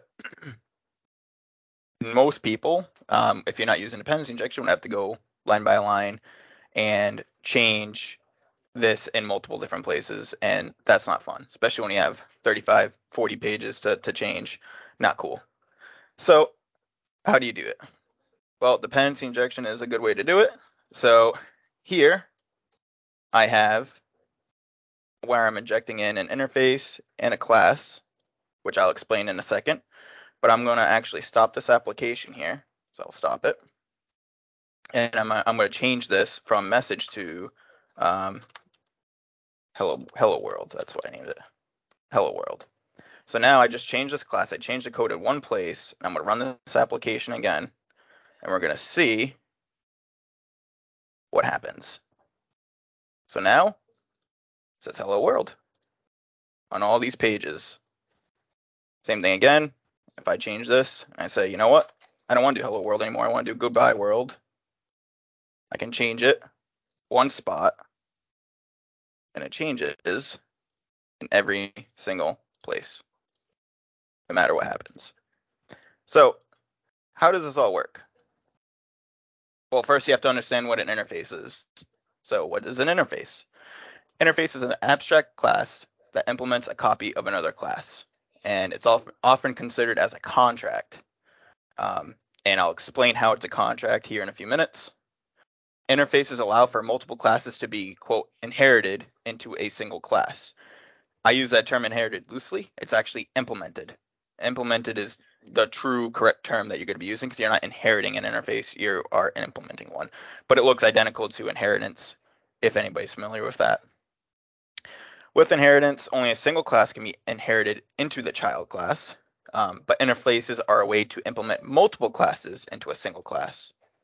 most people, um, if you're not using dependency injection, would have to go line by line and change this in multiple different places, and that's not fun, especially when you have thirty-five, forty pages to, to change. Not cool. So how do you do it? Well, dependency injection is a good way to do it. So here I have where I'm injecting in an interface and a class, which I'll explain in a second, but I'm going to actually stop this application here. So I'll stop it. And I'm, I'm going to change this from message to um, hello, hello world. That's what I named it. Hello world. So now I just changed this class. I changed the code in one place. I'm going to run this application again, and we're going to see what happens. So now it says hello world on all these pages. Same thing again. If I change this and I say, you know what? I don't want to do hello world anymore. I want to do goodbye world. I can change it one spot, and it changes in every single place, no matter what happens. So how does this all work? Well, first you have to understand what an interface is. So what is an interface? Interface is an abstract class that implements a copy of another class, and it's often considered as a contract. Um, and I'll explain how it's a contract here in a few minutes. Interfaces allow for multiple classes to be, quote, inherited into a single class. I use that term inherited loosely. It's actually implemented. Implemented is the true correct term that you're going to be using because you're not inheriting an interface, you are implementing one. But it looks identical to inheritance, if anybody's familiar with that. With inheritance, only a single class can be inherited into the child class, um, but interfaces are a way to implement multiple classes into a single class.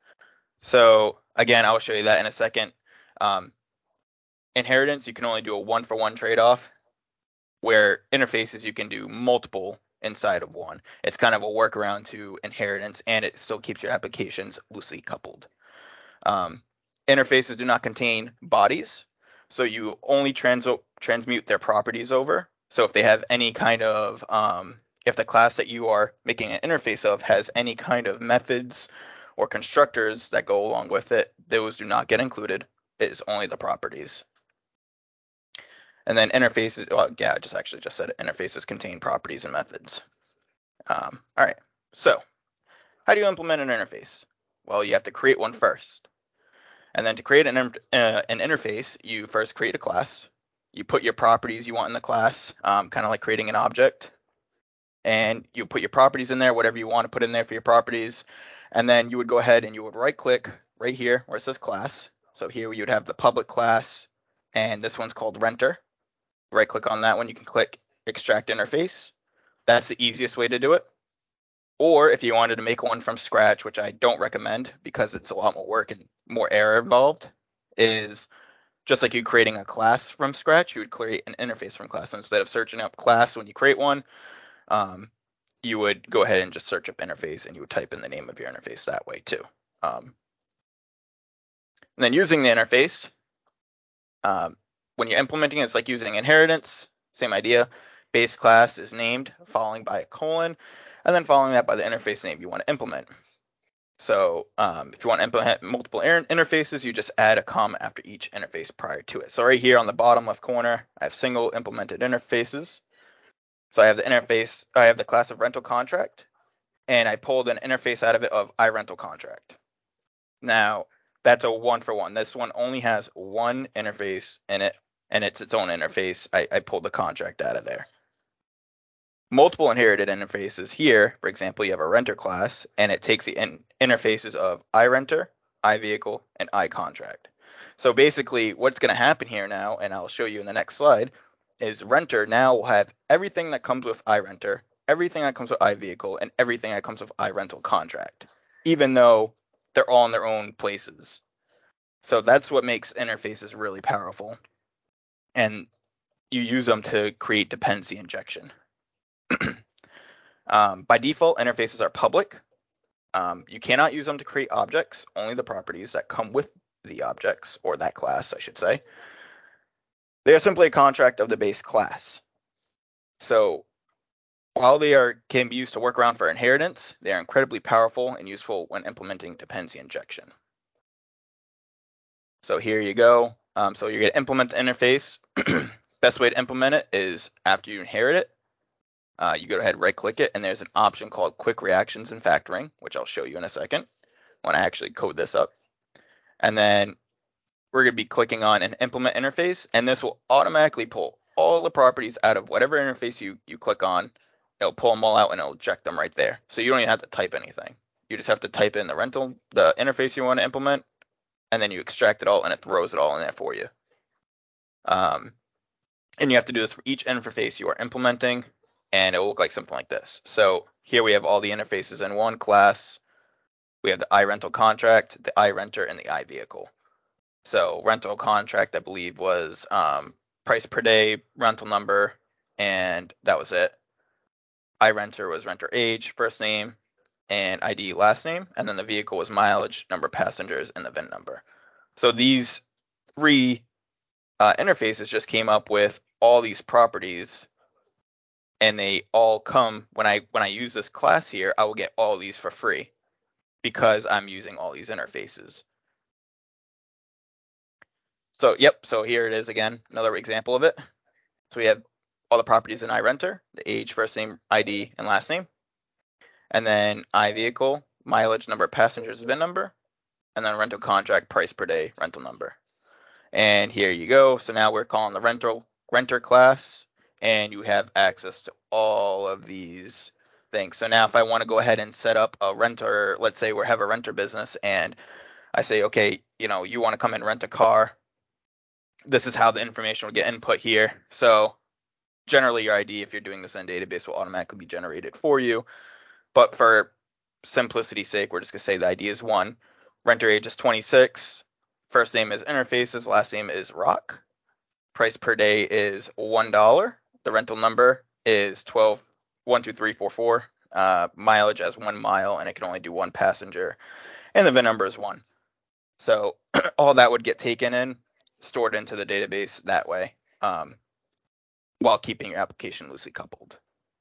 So again, I'll show you that in a second. Um, inheritance, you can only do a one for one trade-off, where interfaces you can do multiple inside of one. It's kind of a workaround to inheritance, and it still keeps your applications loosely coupled. Um, interfaces do not contain bodies, so you only trans- transmute their properties over. So if they have any kind of, um, if the class that you are making an interface of has any kind of methods or constructors that go along with it, those do not get included. It is only the properties. And then interfaces, well, yeah, I just actually just said it. Interfaces contain properties and methods. Um, all right, so how do you implement an interface? Well, you have to create one first. And then to create an, uh, an interface, you first create a class. You put your properties you want in the class, um, kind of like creating an object. And you put your properties in there, whatever you want to put in there for your properties. And then you would go ahead and you would right click right here where it says class. So here you would have the public class, and this one's called renter. Right click on that one, you can click extract interface. That's the easiest way to do it. Or if you wanted to make one from scratch, which I don't recommend because it's a lot more work and more error involved, is just like you creating a class from scratch, you would create an interface from class. So instead of searching up class when you create one, um, you would go ahead and just search up interface, and you would type in the name of your interface that way too. Um, and then using the interface, um, when you're implementing it, it's like using inheritance, same idea. Base class is named, following by a colon, and then following that by the interface name you want to implement. So um, if you want to implement multiple interfaces, you just add a comma after each interface prior to it. So right here on the bottom left corner, I have single implemented interfaces. So I have the interface, I have the class of rental contract, and I pulled an interface out of it of iRental contract. Now, that's a one for one. This one only has one interface in it, and it's its own interface. I, I pulled the contract out of there. Multiple inherited interfaces here, for example, you have a renter class, and it takes the in interfaces of iRenter, iVehicle, and iContract. So basically, what's going to happen here now, and I'll show you in the next slide, is renter now will have everything that comes with iRenter, everything that comes with iVehicle, and everything that comes with iRental contract, even though they're all in their own places. So that's what makes interfaces really powerful. And you use them to create dependency injection. Um, by default, interfaces are public. Um, you cannot use them to create objects, only the properties that come with the objects, or that class, I should say. They are simply a contract of the base class. So while they are can be used to work around for inheritance, they are incredibly powerful and useful when implementing dependency injection. So here you go. Um, so you're going to implement the interface. Best way to implement it is after you inherit it. Uh, you go ahead, right click it, and there's an option called quick reactions and factoring, which I'll show you in a second when I actually code this up. And then we're going to be clicking on an implement interface, and this will automatically pull all the properties out of whatever interface you, you click on. It'll pull them all out and it'll eject them right there. So you don't even have to type anything. You just have to type in the rental, the interface you want to implement, and then you extract it all and it throws it all in there for you. Um, and you have to do this for each interface you are implementing, and it will look like something like this. So here we have all the interfaces in one class. We have the iRental contract, the iRenter, and the iVehicle. So rental contract, I believe, was um, price per day, rental number, and that was it. iRenter was renter age, first name, and I D, last name. And then the vehicle was mileage, number of passengers, and the V I N number. So these three uh, interfaces just came up with all these properties, and they all come when I when I use this class here, I will get all these for free because I'm using all these interfaces. So yep, so here it is again, another example of it. So we have all the properties in iRenter, the age, first name, I D, and last name. And then iVehicle, mileage, number of passengers, V I N number. And then rental contract, price per day, rental number. And here you go. So now we're calling the rental renter class, and you have access to all of these things. So now if I want to go ahead and set up a renter, let's say we have a renter business, and I say, okay, you know, you want to come and rent a car. This is how the information will get input here. So generally your I D, if you're doing this in a database, will automatically be generated for you. But for simplicity's sake, we're just going to say the I D is one. Renter age is twenty-six. First name is Interfaces. Last name is Rock. Price per day is one dollar. The rental number is twelve one two three four four. Uh, mileage as one mile, and it can only do one passenger. And the V I N number is one. So all that would get taken in, stored into the database that way, um, while keeping your application loosely coupled.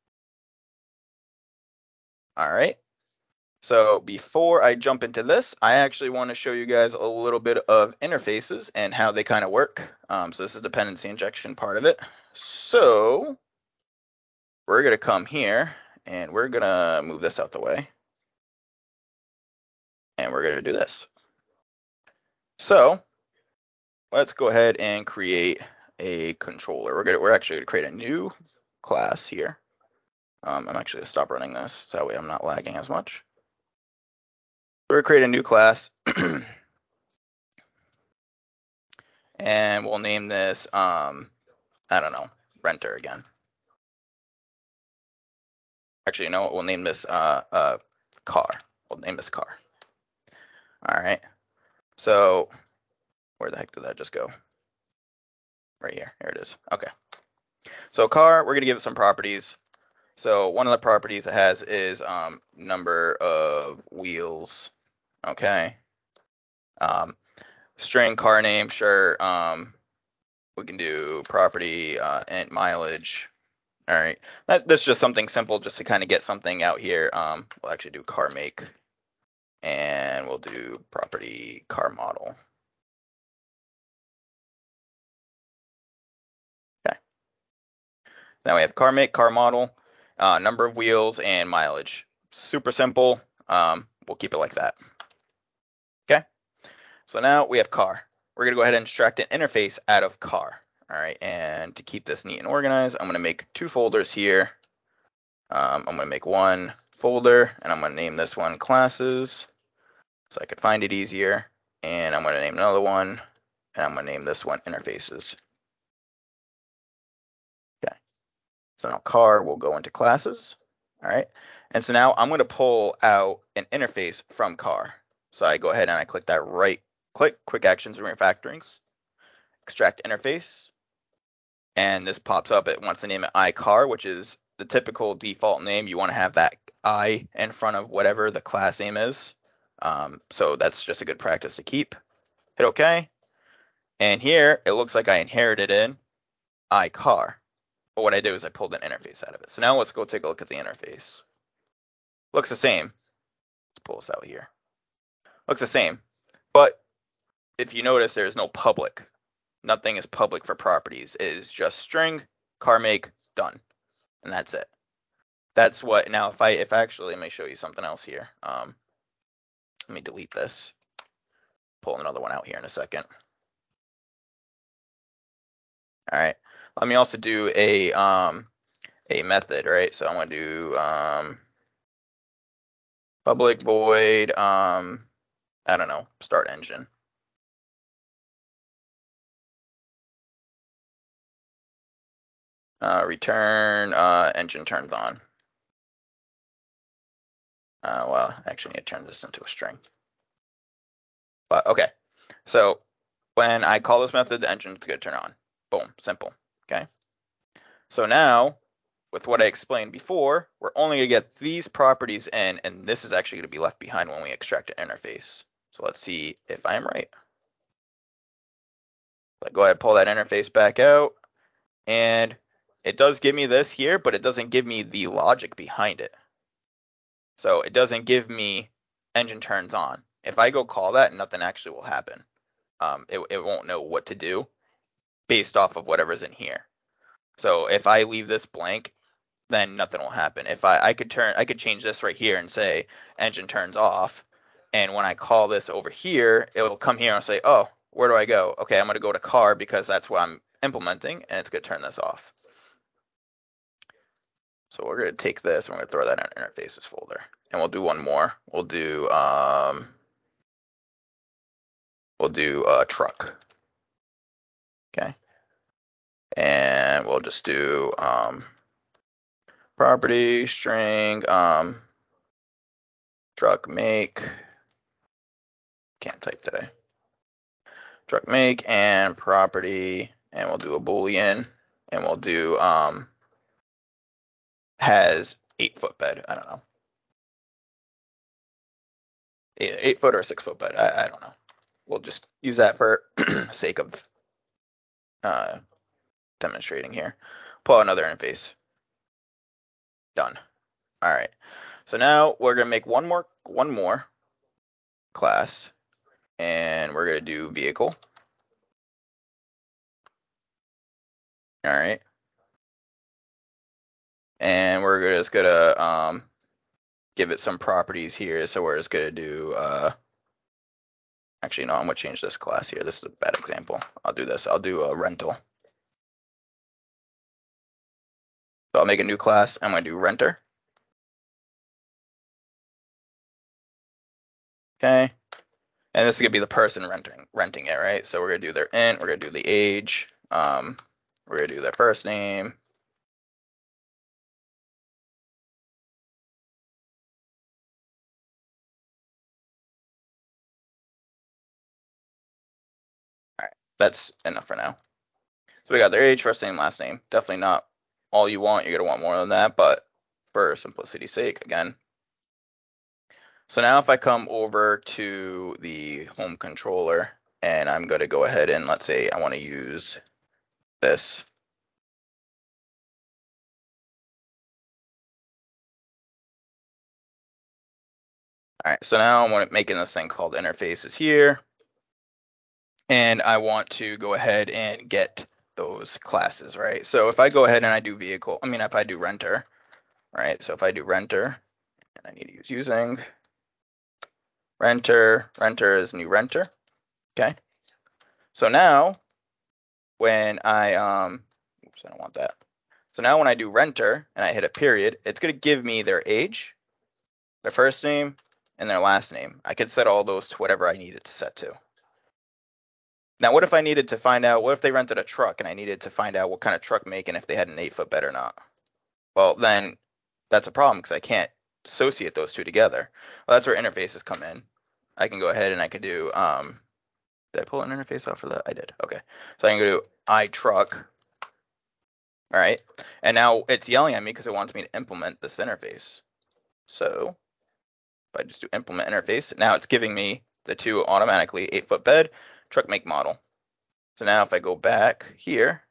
All right. So before I jump into this, I actually want to show you guys a little bit of interfaces and how they kind of work. Um, so this is the dependency injection part of it. So we're going to come here and we're going to move this out the way. And we're going to do this. So let's go ahead and create a controller. We're going to, we're actually going to create a new class here. Um, I'm actually going to stop running this so that way I'm not lagging as much. We're going to create a new class. And we'll name this, um, I don't know, renter again. Actually, you know what? We'll name this uh, uh, car. We'll name this car. All right. So where the heck did that just go? Right here. Here it is. Okay. So car, we're going to give it some properties. So one of the properties it has is um, number of wheels. Okay. Um, string car name, sure. Um, we can do property uh, and mileage. All right, that, that's just something simple just to kind of get something out here. Um, we'll actually do car make, and we'll do property car model. Okay. Now we have car make, car model, uh, number of wheels, and mileage. Super simple. Um, we'll keep it like that. Okay. So now we have car. We're gonna go ahead and extract an interface out of car. All right, and to keep this neat and organized, I'm gonna make two folders here. Um, I'm gonna make one folder, and I'm gonna name this one classes, so I could find it easier. And I'm gonna name another one, and I'm gonna name this one interfaces. Okay. So now car will go into classes. All right. And so now I'm gonna pull out an interface from car. So I go ahead and I click that right click, quick actions and refactorings, extract interface. And this pops up. It wants to name it iCar, which is the typical default name. You want to have that I in front of whatever the class name is. Um, so that's just a good practice to keep. Hit OK. And here it looks like I inherited in iCar. But what I did is I pulled an interface out of it. So now let's go take a look at the interface. Looks the same. Let's pull this out here. Looks the same. But if you notice, there's no public. Nothing is public for properties. It is just string, car make, done. And that's it. That's what, now if I, if actually, let me show you something else here. Um, let me delete this. Pull another one out here in a second. All right. Let me also do a, um, a method, right? So I'm going to do um, public void, um, I don't know, start engine. Uh, return uh, engine turns on. Uh, well, actually, I need to turn this into a string. But okay, so when I call this method, the engine's going to turn on. Boom, simple. Okay. So now, with what I explained before, we're only going to get these properties in, and this is actually going to be left behind when we extract an interface. So let's see if I am right. So go ahead and pull that interface back out, and it does give me this here, but it doesn't give me the logic behind it. So it doesn't give me engine turns on. If I go call that, nothing actually will happen. Um, it, it won't know what to do based off of whatever's in here. So if I leave this blank, then nothing will happen. If I, I could turn, I could change this right here and say engine turns off. And when I call this over here, it will come here and say, oh, where do I go? Okay, I'm going to go to car because that's what I'm implementing, and it's going to turn this off. So we're going to take this, and we're going to throw that in interfaces folder. And we'll do one more. We'll do, um, we'll do a truck. Okay. And we'll just do um, property string um, truck make Can't type today. Truck make and property, and we'll do a boolean, and we'll do um has eight foot bed. I don't know. Eight, eight foot or six foot bed. I, I don't know. We'll just use that for sake of uh, demonstrating here. Pull out another interface. Done. All right. So now we're gonna make one more one more class, and we're gonna do vehicle. All right. And we're just gonna um give it some properties here. So we're just gonna do uh actually no, I'm gonna change this class here. This is a bad example. I'll do this. I'll do a rental. So I'll make a new class. I'm gonna do renter. Okay. And this is gonna be the person renting renting it, right? So we're gonna do their int, we're gonna do the age, um, we're gonna do their first name. All right, that's enough for now. So we got their age, first name, last name. Definitely not all you want. You're gonna want more than that, but for simplicity's sake, again. So now if I come over to the home controller and I'm gonna go ahead and let's say I want to use this. All right, so now I'm making this thing called interfaces here. And I want to go ahead and get those classes, right? So if I go ahead and I do vehicle, I mean, if I do renter, right? So if I do renter, and I need to use using, renter, renter is new renter, okay? So now when I, um, oops, I don't want that. So now when I do renter and I hit a period, it's gonna give me their age, their first name, and their last name. I could set all those to whatever I needed to set to. Now, what if I needed to find out, what if they rented a truck and I needed to find out what kind of truck make and if they had an eight foot bed or not? Well, then that's a problem because I can't associate those two together. Well, that's where interfaces come in. I can go ahead and I could do, um, did I pull an interface off for that? I did. Okay. So I can go do iTruck. All right. And now it's yelling at me because it wants me to implement this interface. So if I just do implement interface, now it's giving me the two automatically, eight foot bed, truck make model. So now if I go back here,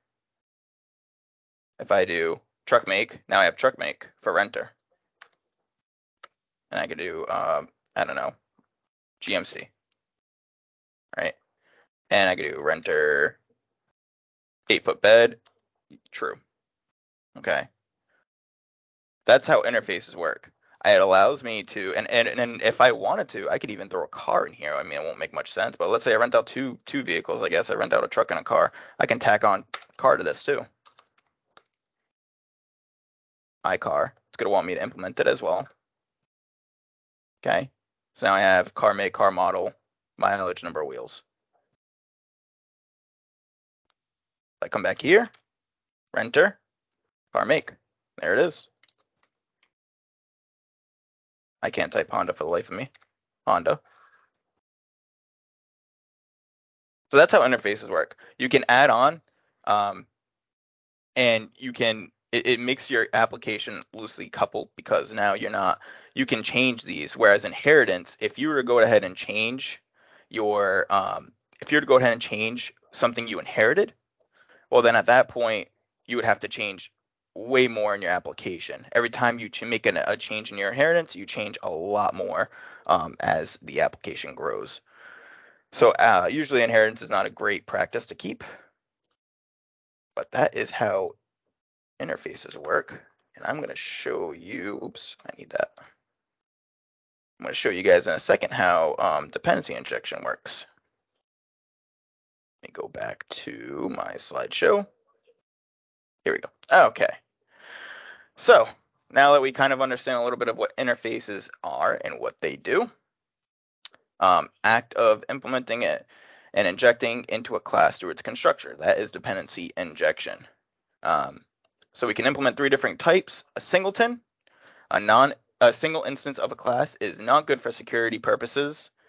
if I do truck make, now I have truck make for renter. And I could do, um, I don't know, G M C, right? And I could do renter, eight foot bed, true. Okay. That's how interfaces work. It allows me to, and, and, and if I wanted to, I could even throw a car in here. I mean, it won't make much sense, but let's say I rent out two two vehicles. I guess I rent out a truck and a car. I can tack on car to this too. iCar. It's going to want me to implement it as well. Okay. So now I have car make, car model, mileage, number of wheels. I come back here, renter, car make. There it is. I can't type Honda for the life of me. Honda. So that's how interfaces work. You can add on, um, and you can, it, it makes your application loosely coupled because now you're not, you can change these. Whereas inheritance, if you were to go ahead and change your, um, if you were to go ahead and change something you inherited, well, then at that point, you would have to change way more in your application. Every time you make an, a change in your inheritance, you change a lot more um, as the application grows. So uh, usually inheritance is not a great practice to keep, but that is how interfaces work. And I'm going to show you, oops, I need that. I'm going to show you guys in a second how um, dependency injection works. Let me go back to my slideshow. Here we go. Okay. So now that we kind of understand a little bit of what interfaces are and what they do, um, act of implementing it and injecting into a class through its constructor, that is dependency injection. Um, so we can implement three different types. A singleton, a non, a single instance of a class is not good for security purposes.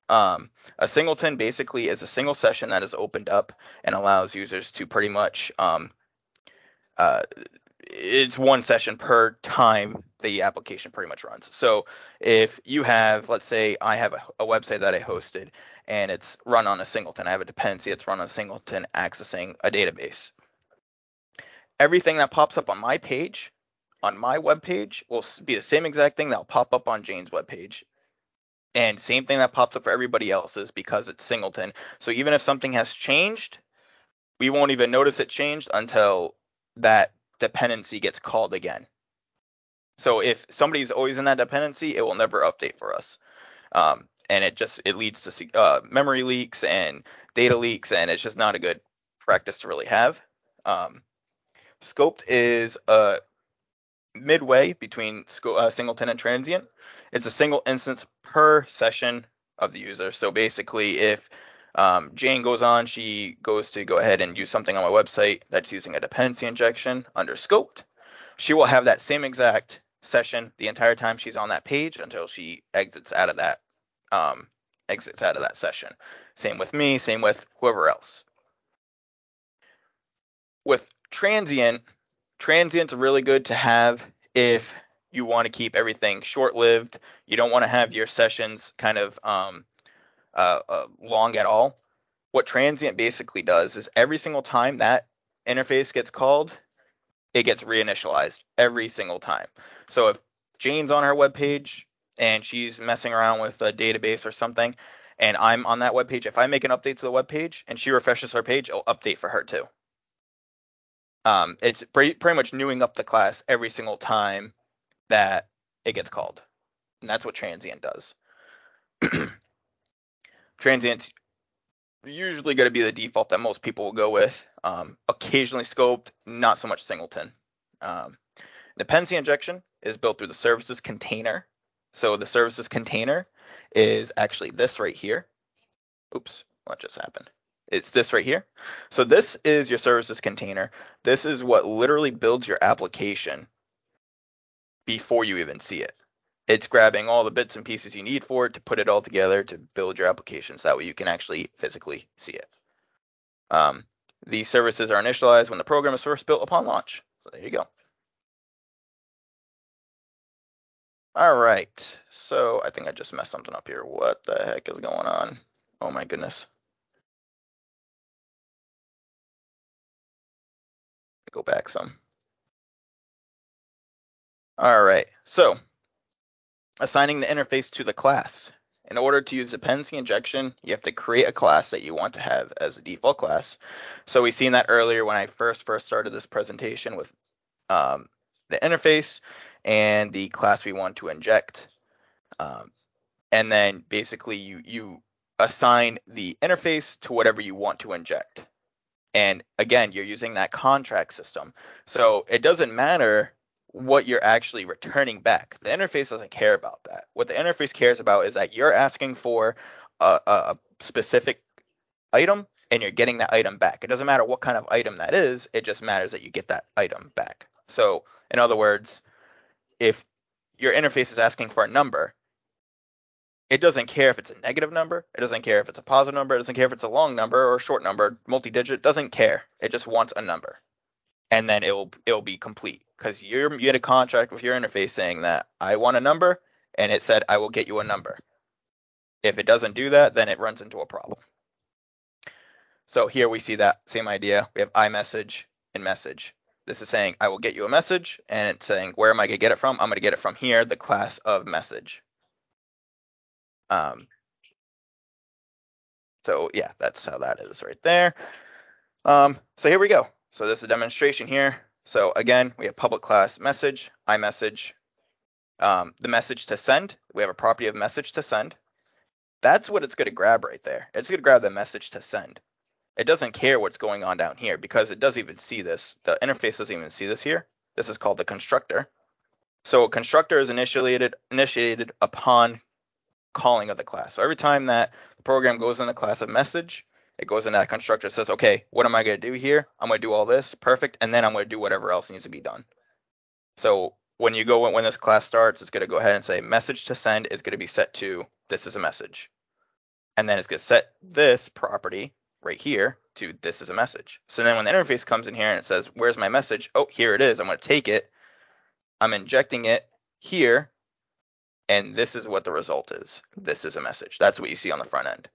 Um, a singleton basically is a single session that is opened up and allows users to pretty much um, uh, it's one session per time the application pretty much runs. So if you have, let's say I have a, a website that I hosted and it's run on a singleton, I have a dependency that's run on a singleton accessing a database. Everything that pops up on my page, on my web page, will be the same exact thing that will pop up on Jane's web page. And same thing that pops up for everybody else's because it's singleton. So even if something has changed, we won't even notice it changed until that dependency gets called again. So if somebody's always in that dependency, it will never update for us. Um, and it just it leads to uh, memory leaks and data leaks, and it's just not a good practice to really have. Um, Scoped is a midway between uh, singleton and transient. It's a single instance per session of the user. So basically, if um, Jane goes on, she goes to go ahead and use something on my website that's using a dependency injection under scoped, she will have that same exact session the entire time she's on that page until she exits out of that um, exits out of that session. Same with me, same with whoever else. With transient, transient's really good to have if you want to keep everything short-lived. You don't want to have your sessions kind of um, uh, uh, long at all. What transient basically does is every single time that interface gets called, it gets reinitialized every single time. So if Jane's on her webpage and she's messing around with a database or something, and I'm on that webpage, if I make an update to the webpage and she refreshes her page, it'll update for her too. Um, it's pretty, pretty much newing up the class every single time that it gets called. And that's what transient does. Transient's usually going to be the default that most people will go with. Um, occasionally scoped, not so much singleton. Um, dependency injection is built through the services container. So the services container is actually this right here. Oops, what just happened? It's this right here. So this is your services container. This is what literally builds your application before you even see it. It's grabbing all the bits and pieces you need for it to put it all together to build your applications. That way you can actually physically see it. Um, these services are initialized when the program is first built upon launch. So there you go. All right. So I think I just messed something up here. What the heck is going on? Oh my goodness. Go back some. All right. So assigning the interface to the class. In order to use dependency injection, you have to create a class that you want to have as a default class. So we seen that earlier when I first first started this presentation with um, the interface and the class we want to inject. Um, and then basically you you assign the interface to whatever you want to inject. And again, you're using that contract system. So it doesn't matter what you're actually returning back. The interface doesn't care about that. What the interface cares about is that you're asking for a, a specific item and you're getting that item back. It doesn't matter what kind of item that is. It just matters that you get that item back. So in other words, if your interface is asking for a number, it doesn't care if it's a negative number. It doesn't care if it's a positive number. It doesn't care if it's a long number or a short number, multi-digit. It doesn't care. It just wants a number. And then it'll it'll be complete because you're you had a contract with your interface saying that I want a number, and it said I will get you a number. If it doesn't do that, then it runs into a problem. So here we see that same idea. We have iMessage and message. This is saying I will get you a message, and it's saying where am I going to get it from? I'm going to get it from here, the class of message. Um, so yeah, that's how that is right there. Um, so here we go. So this is a demonstration here. So again, we have public class message, iMessage, um, the message to send. We have a property of message to send. That's what it's going to grab right there. It's going to grab the message to send. It doesn't care what's going on down here because it doesn't even see this. The interface doesn't even see this here. This is called the constructor. So a constructor is initiated initiated upon calling of the class. So every time that the program goes in the class of message, it goes in that constructor, says, okay, what am I going to do here? I'm going to do all this, perfect, and then I'm going to do whatever else needs to be done. So when you go when this class starts, it's going to go ahead and say message to send is going to be set to this is a message. and then it's going to set this property right here to this is a message. So then when the interface comes in here and it says, where's my message? Oh, here it is. I'm going to take it. I'm injecting it here, and this is what the result is. This is a message. That's what you see on the front end.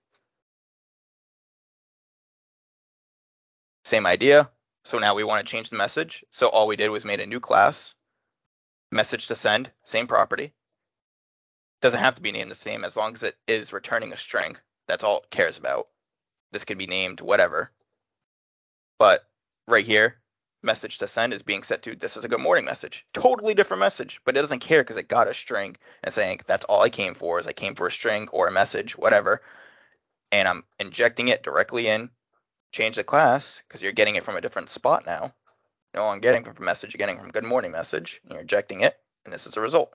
Same idea. So now we want to change the message. So all we did was made a new class, message to send, same property. Doesn't have to be named the same as long as it is returning a string. That's all it cares about. This could be named whatever. But right here, message to send is being set to this is a good morning message. Totally different message, but it doesn't care because it got a string and saying that's all I came for is I came for a string or a message, whatever. And I'm injecting it directly in, change the class because you're getting it from a different spot now. No, I'm getting from message, you're getting from good morning message, and you're injecting it, and this is the result.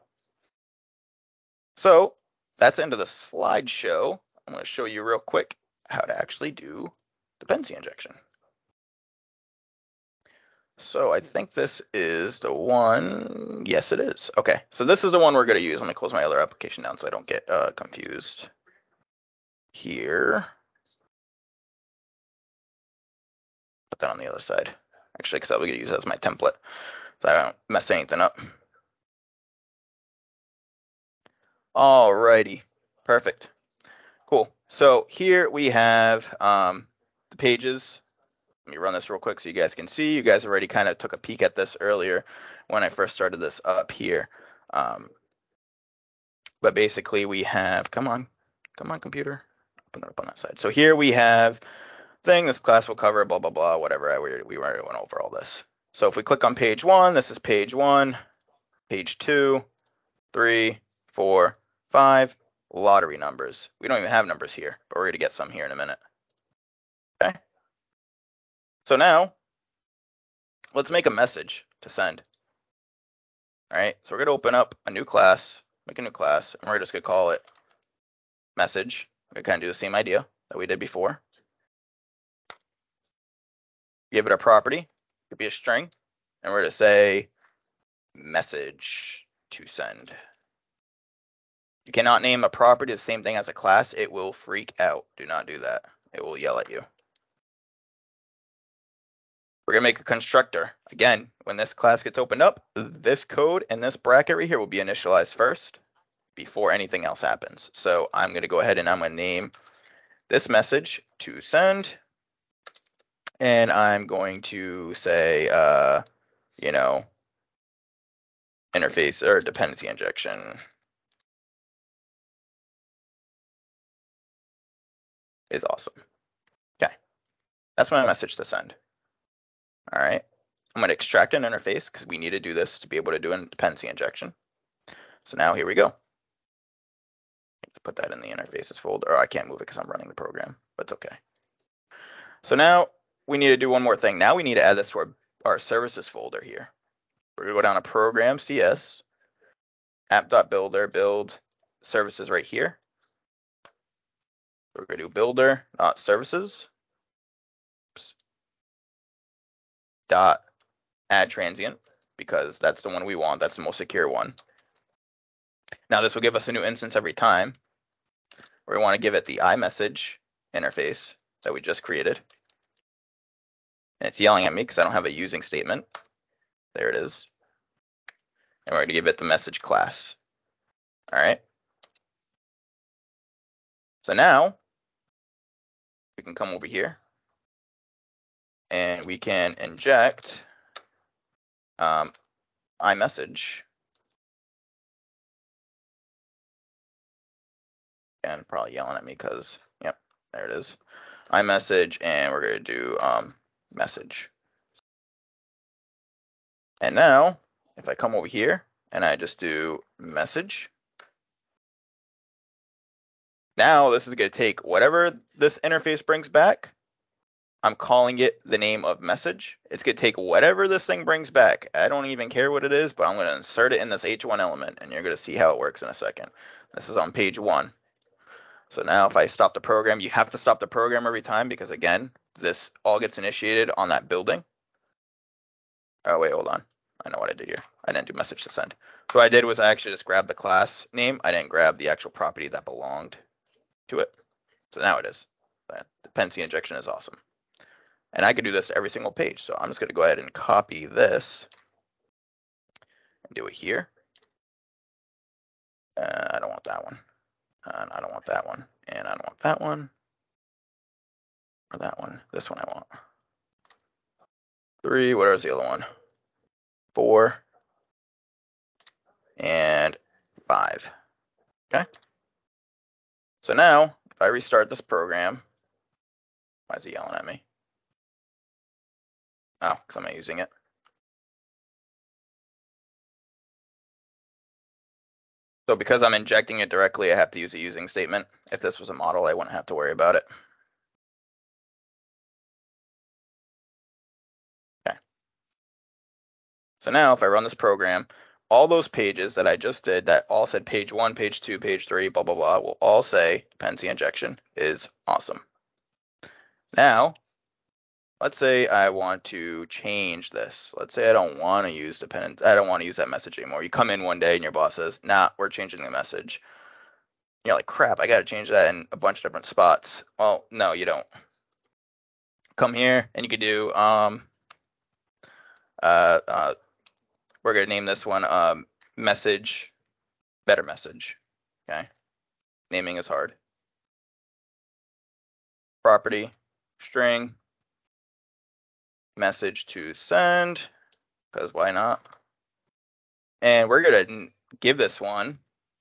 So that's the end of the slideshow. I'm going to show you real quick how to actually do dependency injection. So I think this is the one. Yes, it is. Okay, so this is the one we're going to use. Let me close my other application down so I don't get uh, confused here. Put that on the other side. Actually, because I'm going to use that as my template so I don't mess anything up. Alrighty, perfect. Cool. So here we have um, the pages. Let me run this real quick so you guys can see. You guys already kind of took a peek at this earlier when I first started this up here. Um, but basically we have, come on, come on computer, open it up on that side. So here we have thing, this class will cover, blah, blah, blah, whatever. I, we, we already went over all this. So if we click on page one, this is page one, page two, three, four, five, lottery numbers. We don't even have numbers here, but we're going to get some here in a minute. Okay. So now let's make a message to send. All right. So we're going to open up a new class, make a new class, and we're just going to call it message. We're going to kind of do the same idea that we did before. Give it a property. It could be a string. And we're going to say message to send. You cannot name a property the same thing as a class. It will freak out. Do not do that. It will yell at you. We're going to make a constructor. Again, when this class gets opened up, this code and this bracket right here will be initialized first before anything else happens. So I'm going to go ahead and I'm going to name this message to send. And I'm going to say, uh, you know, interface or dependency injection. Is awesome. Okay. That's my message to send. All right. I'm going to extract an interface because we need to do this to be able to do a dependency injection. So now here we go. Put that in the interfaces folder. Oh, I can't move it because I'm running the program, but it's okay. So now we need to do one more thing. Now we need to add this to our, our services folder here. We're going to go down to program C S, app.builder, build services right here. We're going to do builder, not services. Oops. Dot add transient because that's the one we want. That's the most secure one. Now this will give us a new instance every time. We want to give it the iMessage interface that we just created. And it's yelling at me because I don't have a using statement. There it is. And we're going to give it the message class. All right. So now we can come over here and we can inject um, iMessage. And probably yelling at me because, yep, there it is. iMessage, and we're going to do um, message. And now, if I come over here and I just do message, now this is going to take whatever this interface brings back. I'm calling it the name of message. It's going to take whatever this thing brings back. I don't even care what it is, but I'm going to insert it in this H one element, and you're going to see how it works in a second. This is on page one. So now if I stop the program, you have to stop the program every time because, again, this all gets initiated on that building. Oh, wait, hold on. I know what I did here. I didn't do message to send. So what I did was I actually just grabbed the class name. I didn't grab the actual property that belonged to it. So now it is. That dependency injection is awesome. And I could do this to every single page. So I'm just going to go ahead and copy this and do it here. Uh, I don't want that one. And I don't want that one. And I don't want that one. Or that one. This one I want. Three. What is the other one? Four. And five. Okay. So now, if I restart this program, why is he yelling at me? Oh, because I'm not using it. So because I'm injecting it directly, I have to use a using statement. If this was a model, I wouldn't have to worry about it. Okay. So now if I run this program, all those pages that I just did that all said page one, page two, page three, blah, blah, blah, will all say dependency injection is awesome. Now, let's say I want to change this. Let's say I don't want to use dependent. I don't want to use that message anymore. You come in one day and your boss says, nah, we're changing the message. You're like, crap, I got to change that in a bunch of different spots. Well, no, you don't. Come here and you could do, um, uh, uh, we're going to name this one um, message, better message. Okay. Naming is hard. Property, string, message to send, because why not? And we're going to give this one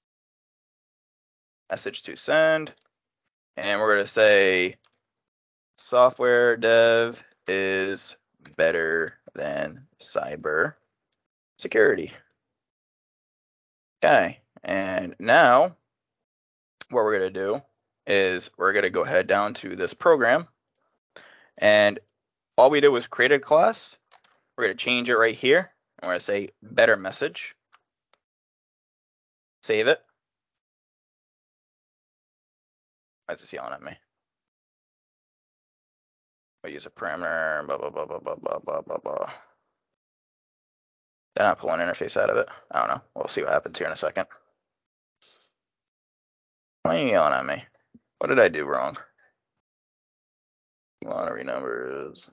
message to send, and we're going to say software dev is better than cyber security. Okay, and now what we're going to do is we're going to go ahead down to this program, and all we did was create a class. We're going to change it right here, and we're going to say better message. Save it. Why is this yelling at me? I use a parameter, blah, blah, blah, blah, blah, blah, blah, blah, blah. Did I not pull an interface out of it? I don't know. We'll see what happens here in a second. Why are you yelling at me? What did I do wrong? Lottery numbers.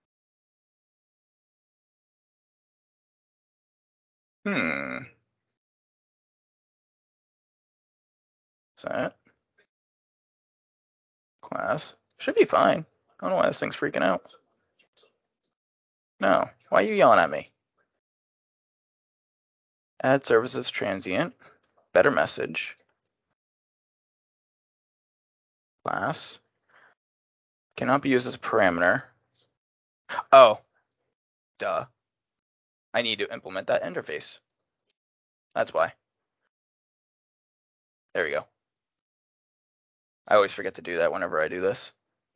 Hmm. Set. Class. Should be fine. I don't know why this thing's freaking out. No. Why are you yelling at me? Add services transient. Better message. Class. Cannot be used as a parameter. Oh. Duh. I need to implement that interface. That's why. There we go. I always forget to do that whenever I do this.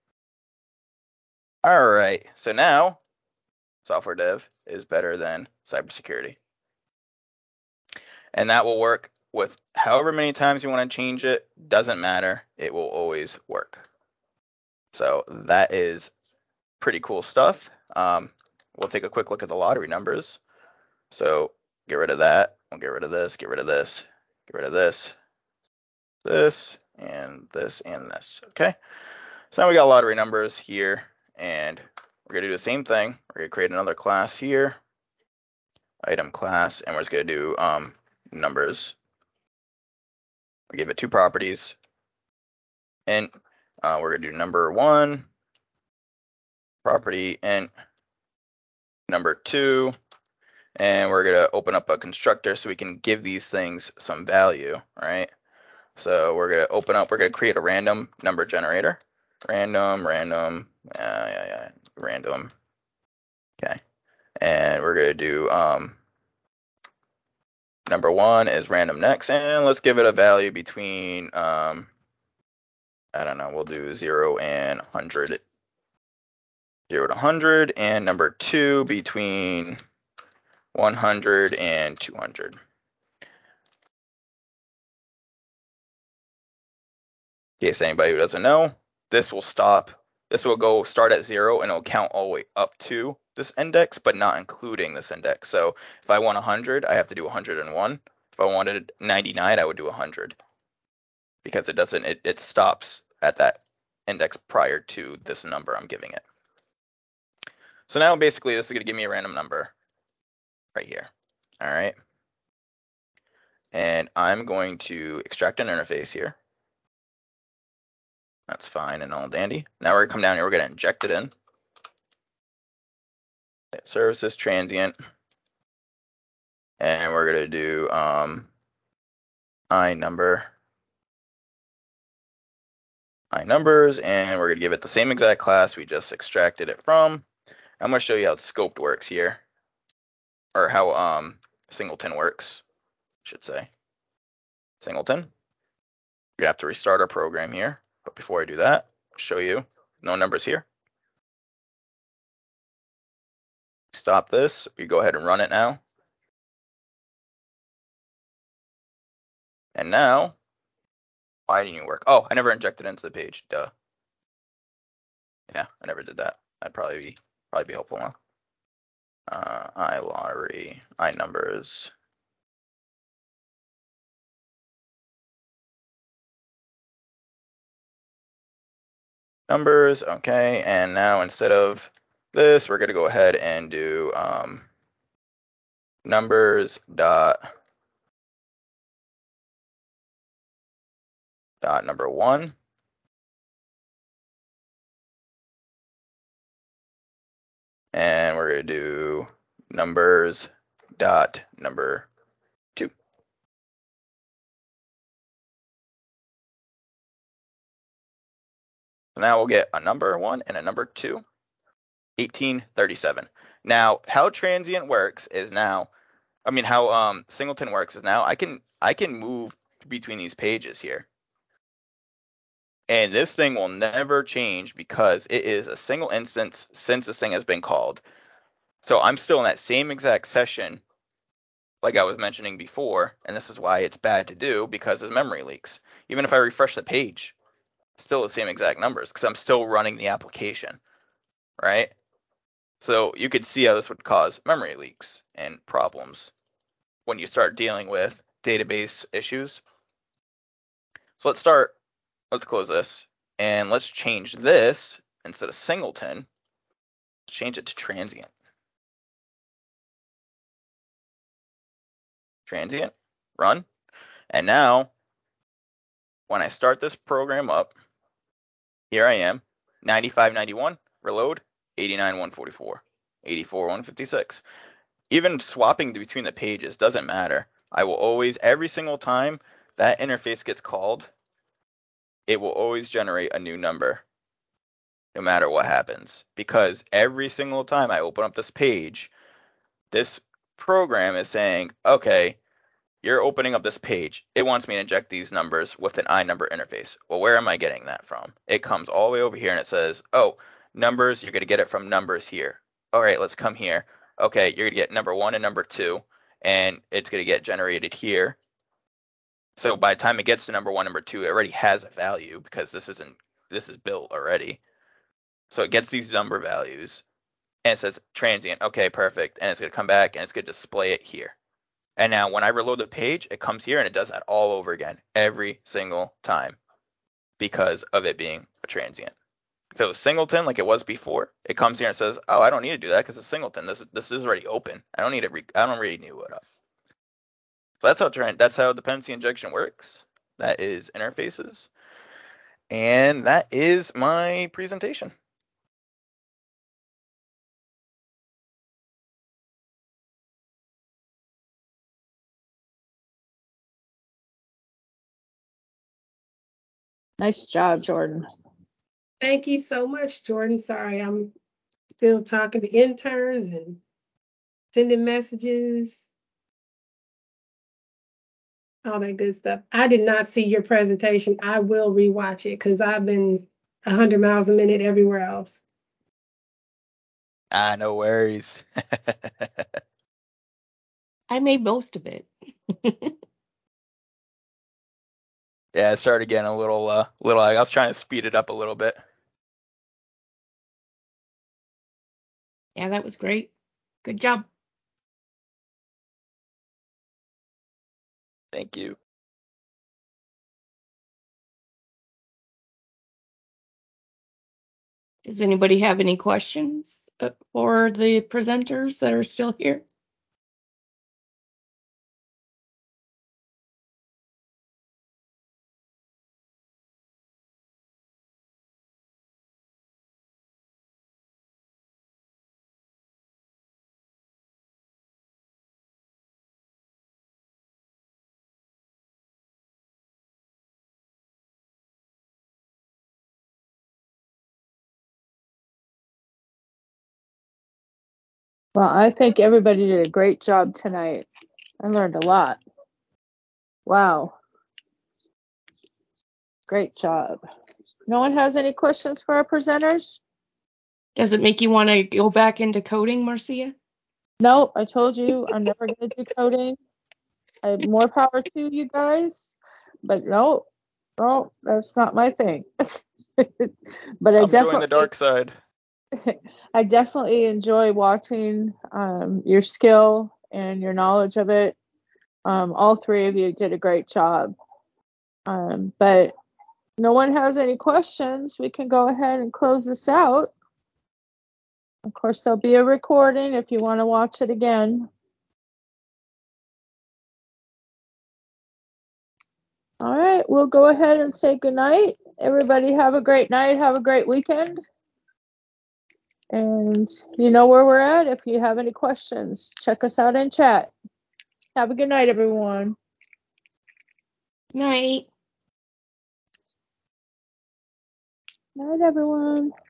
All right. So now software dev is better than cybersecurity. And that will work with however many times you want to change it. Doesn't matter. It will always work. So that is pretty cool stuff. Um, we'll take a quick look at the lottery numbers. So get rid of that. We'll get rid of this, get rid of this, get rid of this, this, and this, and this. Okay. So now we got lottery numbers here, and we're going to do the same thing. We're going to create another class here, item class, and we're just going to do um, numbers. We give it two properties. And uh, we're going to do number one, property int, number two, and we're going to open up a constructor so we can give these things some value, right? So we're going to open up, we're going to create a random number generator. Random, random, uh, yeah, yeah, random. Okay. And we're going to do um, number one is random next, and let's give it a value between, um, I don't know, we'll do zero and one hundred. zero to one hundred, and number two between one hundred and two hundred. In case anybody who doesn't know, this will stop. This will go start at zero and it'll count all the way up to this index, but not including this index. So if I want one hundred, I have to do one hundred one. If I wanted ninety-nine, I would do one hundred because it doesn't. It, it stops at that index prior to this number I'm giving it. So now basically this is going to give me a random number right here. All right. And I'm going to extract an interface here. That's fine and all dandy. Now we're going to come down here. We're going to inject it in. Services transient. And we're going to do um, I number. I numbers. And we're going to give it the same exact class we just extracted it from. I'm going to show you how scoped works here. Or how um, singleton works, I should say. Singleton. We're going to have to restart our program here. But before I do that, I'll show you no numbers here. Stop this. We go ahead and run it now. And now, why didn't you work? Oh, I never injected into the page. Duh. Yeah, I never did that. That'd probably be probably be helpful, huh? Uh, I lottery, I numbers. Numbers, okay. And now instead of this, we're gonna go ahead and do um, numbers dot dot number one. And we're gonna do numbers dot number two. So now we'll get a number one and a number two, eighteen thirty-seven. Now, how transient works is now, I mean, how um, singleton works is now I can I can move between these pages here. And this thing will never change because it is a single instance since this thing has been called. So I'm still in that same exact session like I was mentioning before, and this is why it's bad to do because of memory leaks. Even if I refresh the page, still the same exact numbers because I'm still running the application, right? So you could see how this would cause memory leaks and problems when you start dealing with database issues. So let's start, let's close this, and let's change this instead of singleton, let's change it to transient. Transient, run. And now, when I start this program up, here I am, ninety-five ninety-one, reload, eighty-nine one forty-four, eighty-four one fifty-six. Even swapping between the pages doesn't matter. I will always, every single time that interface gets called, it will always generate a new number, no matter what happens. Because every single time I open up this page, this program is saying, okay, you're opening up this page. It wants me to inject these numbers with an iNumber interface. Well, where am I getting that from? It comes all the way over here and it says, oh, numbers, you're going to get it from numbers here. All right, let's come here. Okay, you're going to get number one and number two, and it's going to get generated here. So by the time it gets to number one, number two, it already has a value because this isn't, this is built already. So it gets these number values and it says transient. Okay, perfect. And it's going to come back and it's going to display it here. And now when I reload the page, it comes here and it does that all over again every single time because of it being a transient. If it was singleton like it was before, it comes here and says, oh, I don't need to do that because it's singleton. This, this is already open. I don't need to, re- I don't really need it up. So that's how trend, that's how dependency injection works. That is interfaces. And that is my presentation. Nice job, Jordan. Thank you so much, Jordan. Sorry, I'm still talking to interns and sending messages, all that good stuff. I did not see your presentation. I will rewatch it because I've been one hundred miles a minute everywhere else. Ah, no worries. I made most of it. Yeah, it started getting a little, uh, little. I was trying to speed it up a little bit. Yeah, that was great. Good job. Thank you. Does anybody have any questions uh, for the presenters that are still here? Well, I think everybody did a great job tonight. I learned a lot. Wow. Great job. No one has any questions for our presenters? Does it make you want to go back into coding, Marcia? No, I told you I'm never going to do coding. I have more power to you guys, but no, no, that's not my thing. But I I'm joining definitely, the dark side. I definitely enjoy watching um, your skill and your knowledge of it. Um, all three of you did a great job. Um, but no one has any questions. We can go ahead and close this out. Of course, there'll be a recording if you want to watch it again. All right, we'll go ahead and say goodnight. Everybody have a great night. Have a great weekend. And you know where we're at. If you have any questions, check us out in chat. Have a good night, everyone. Night. Night, everyone.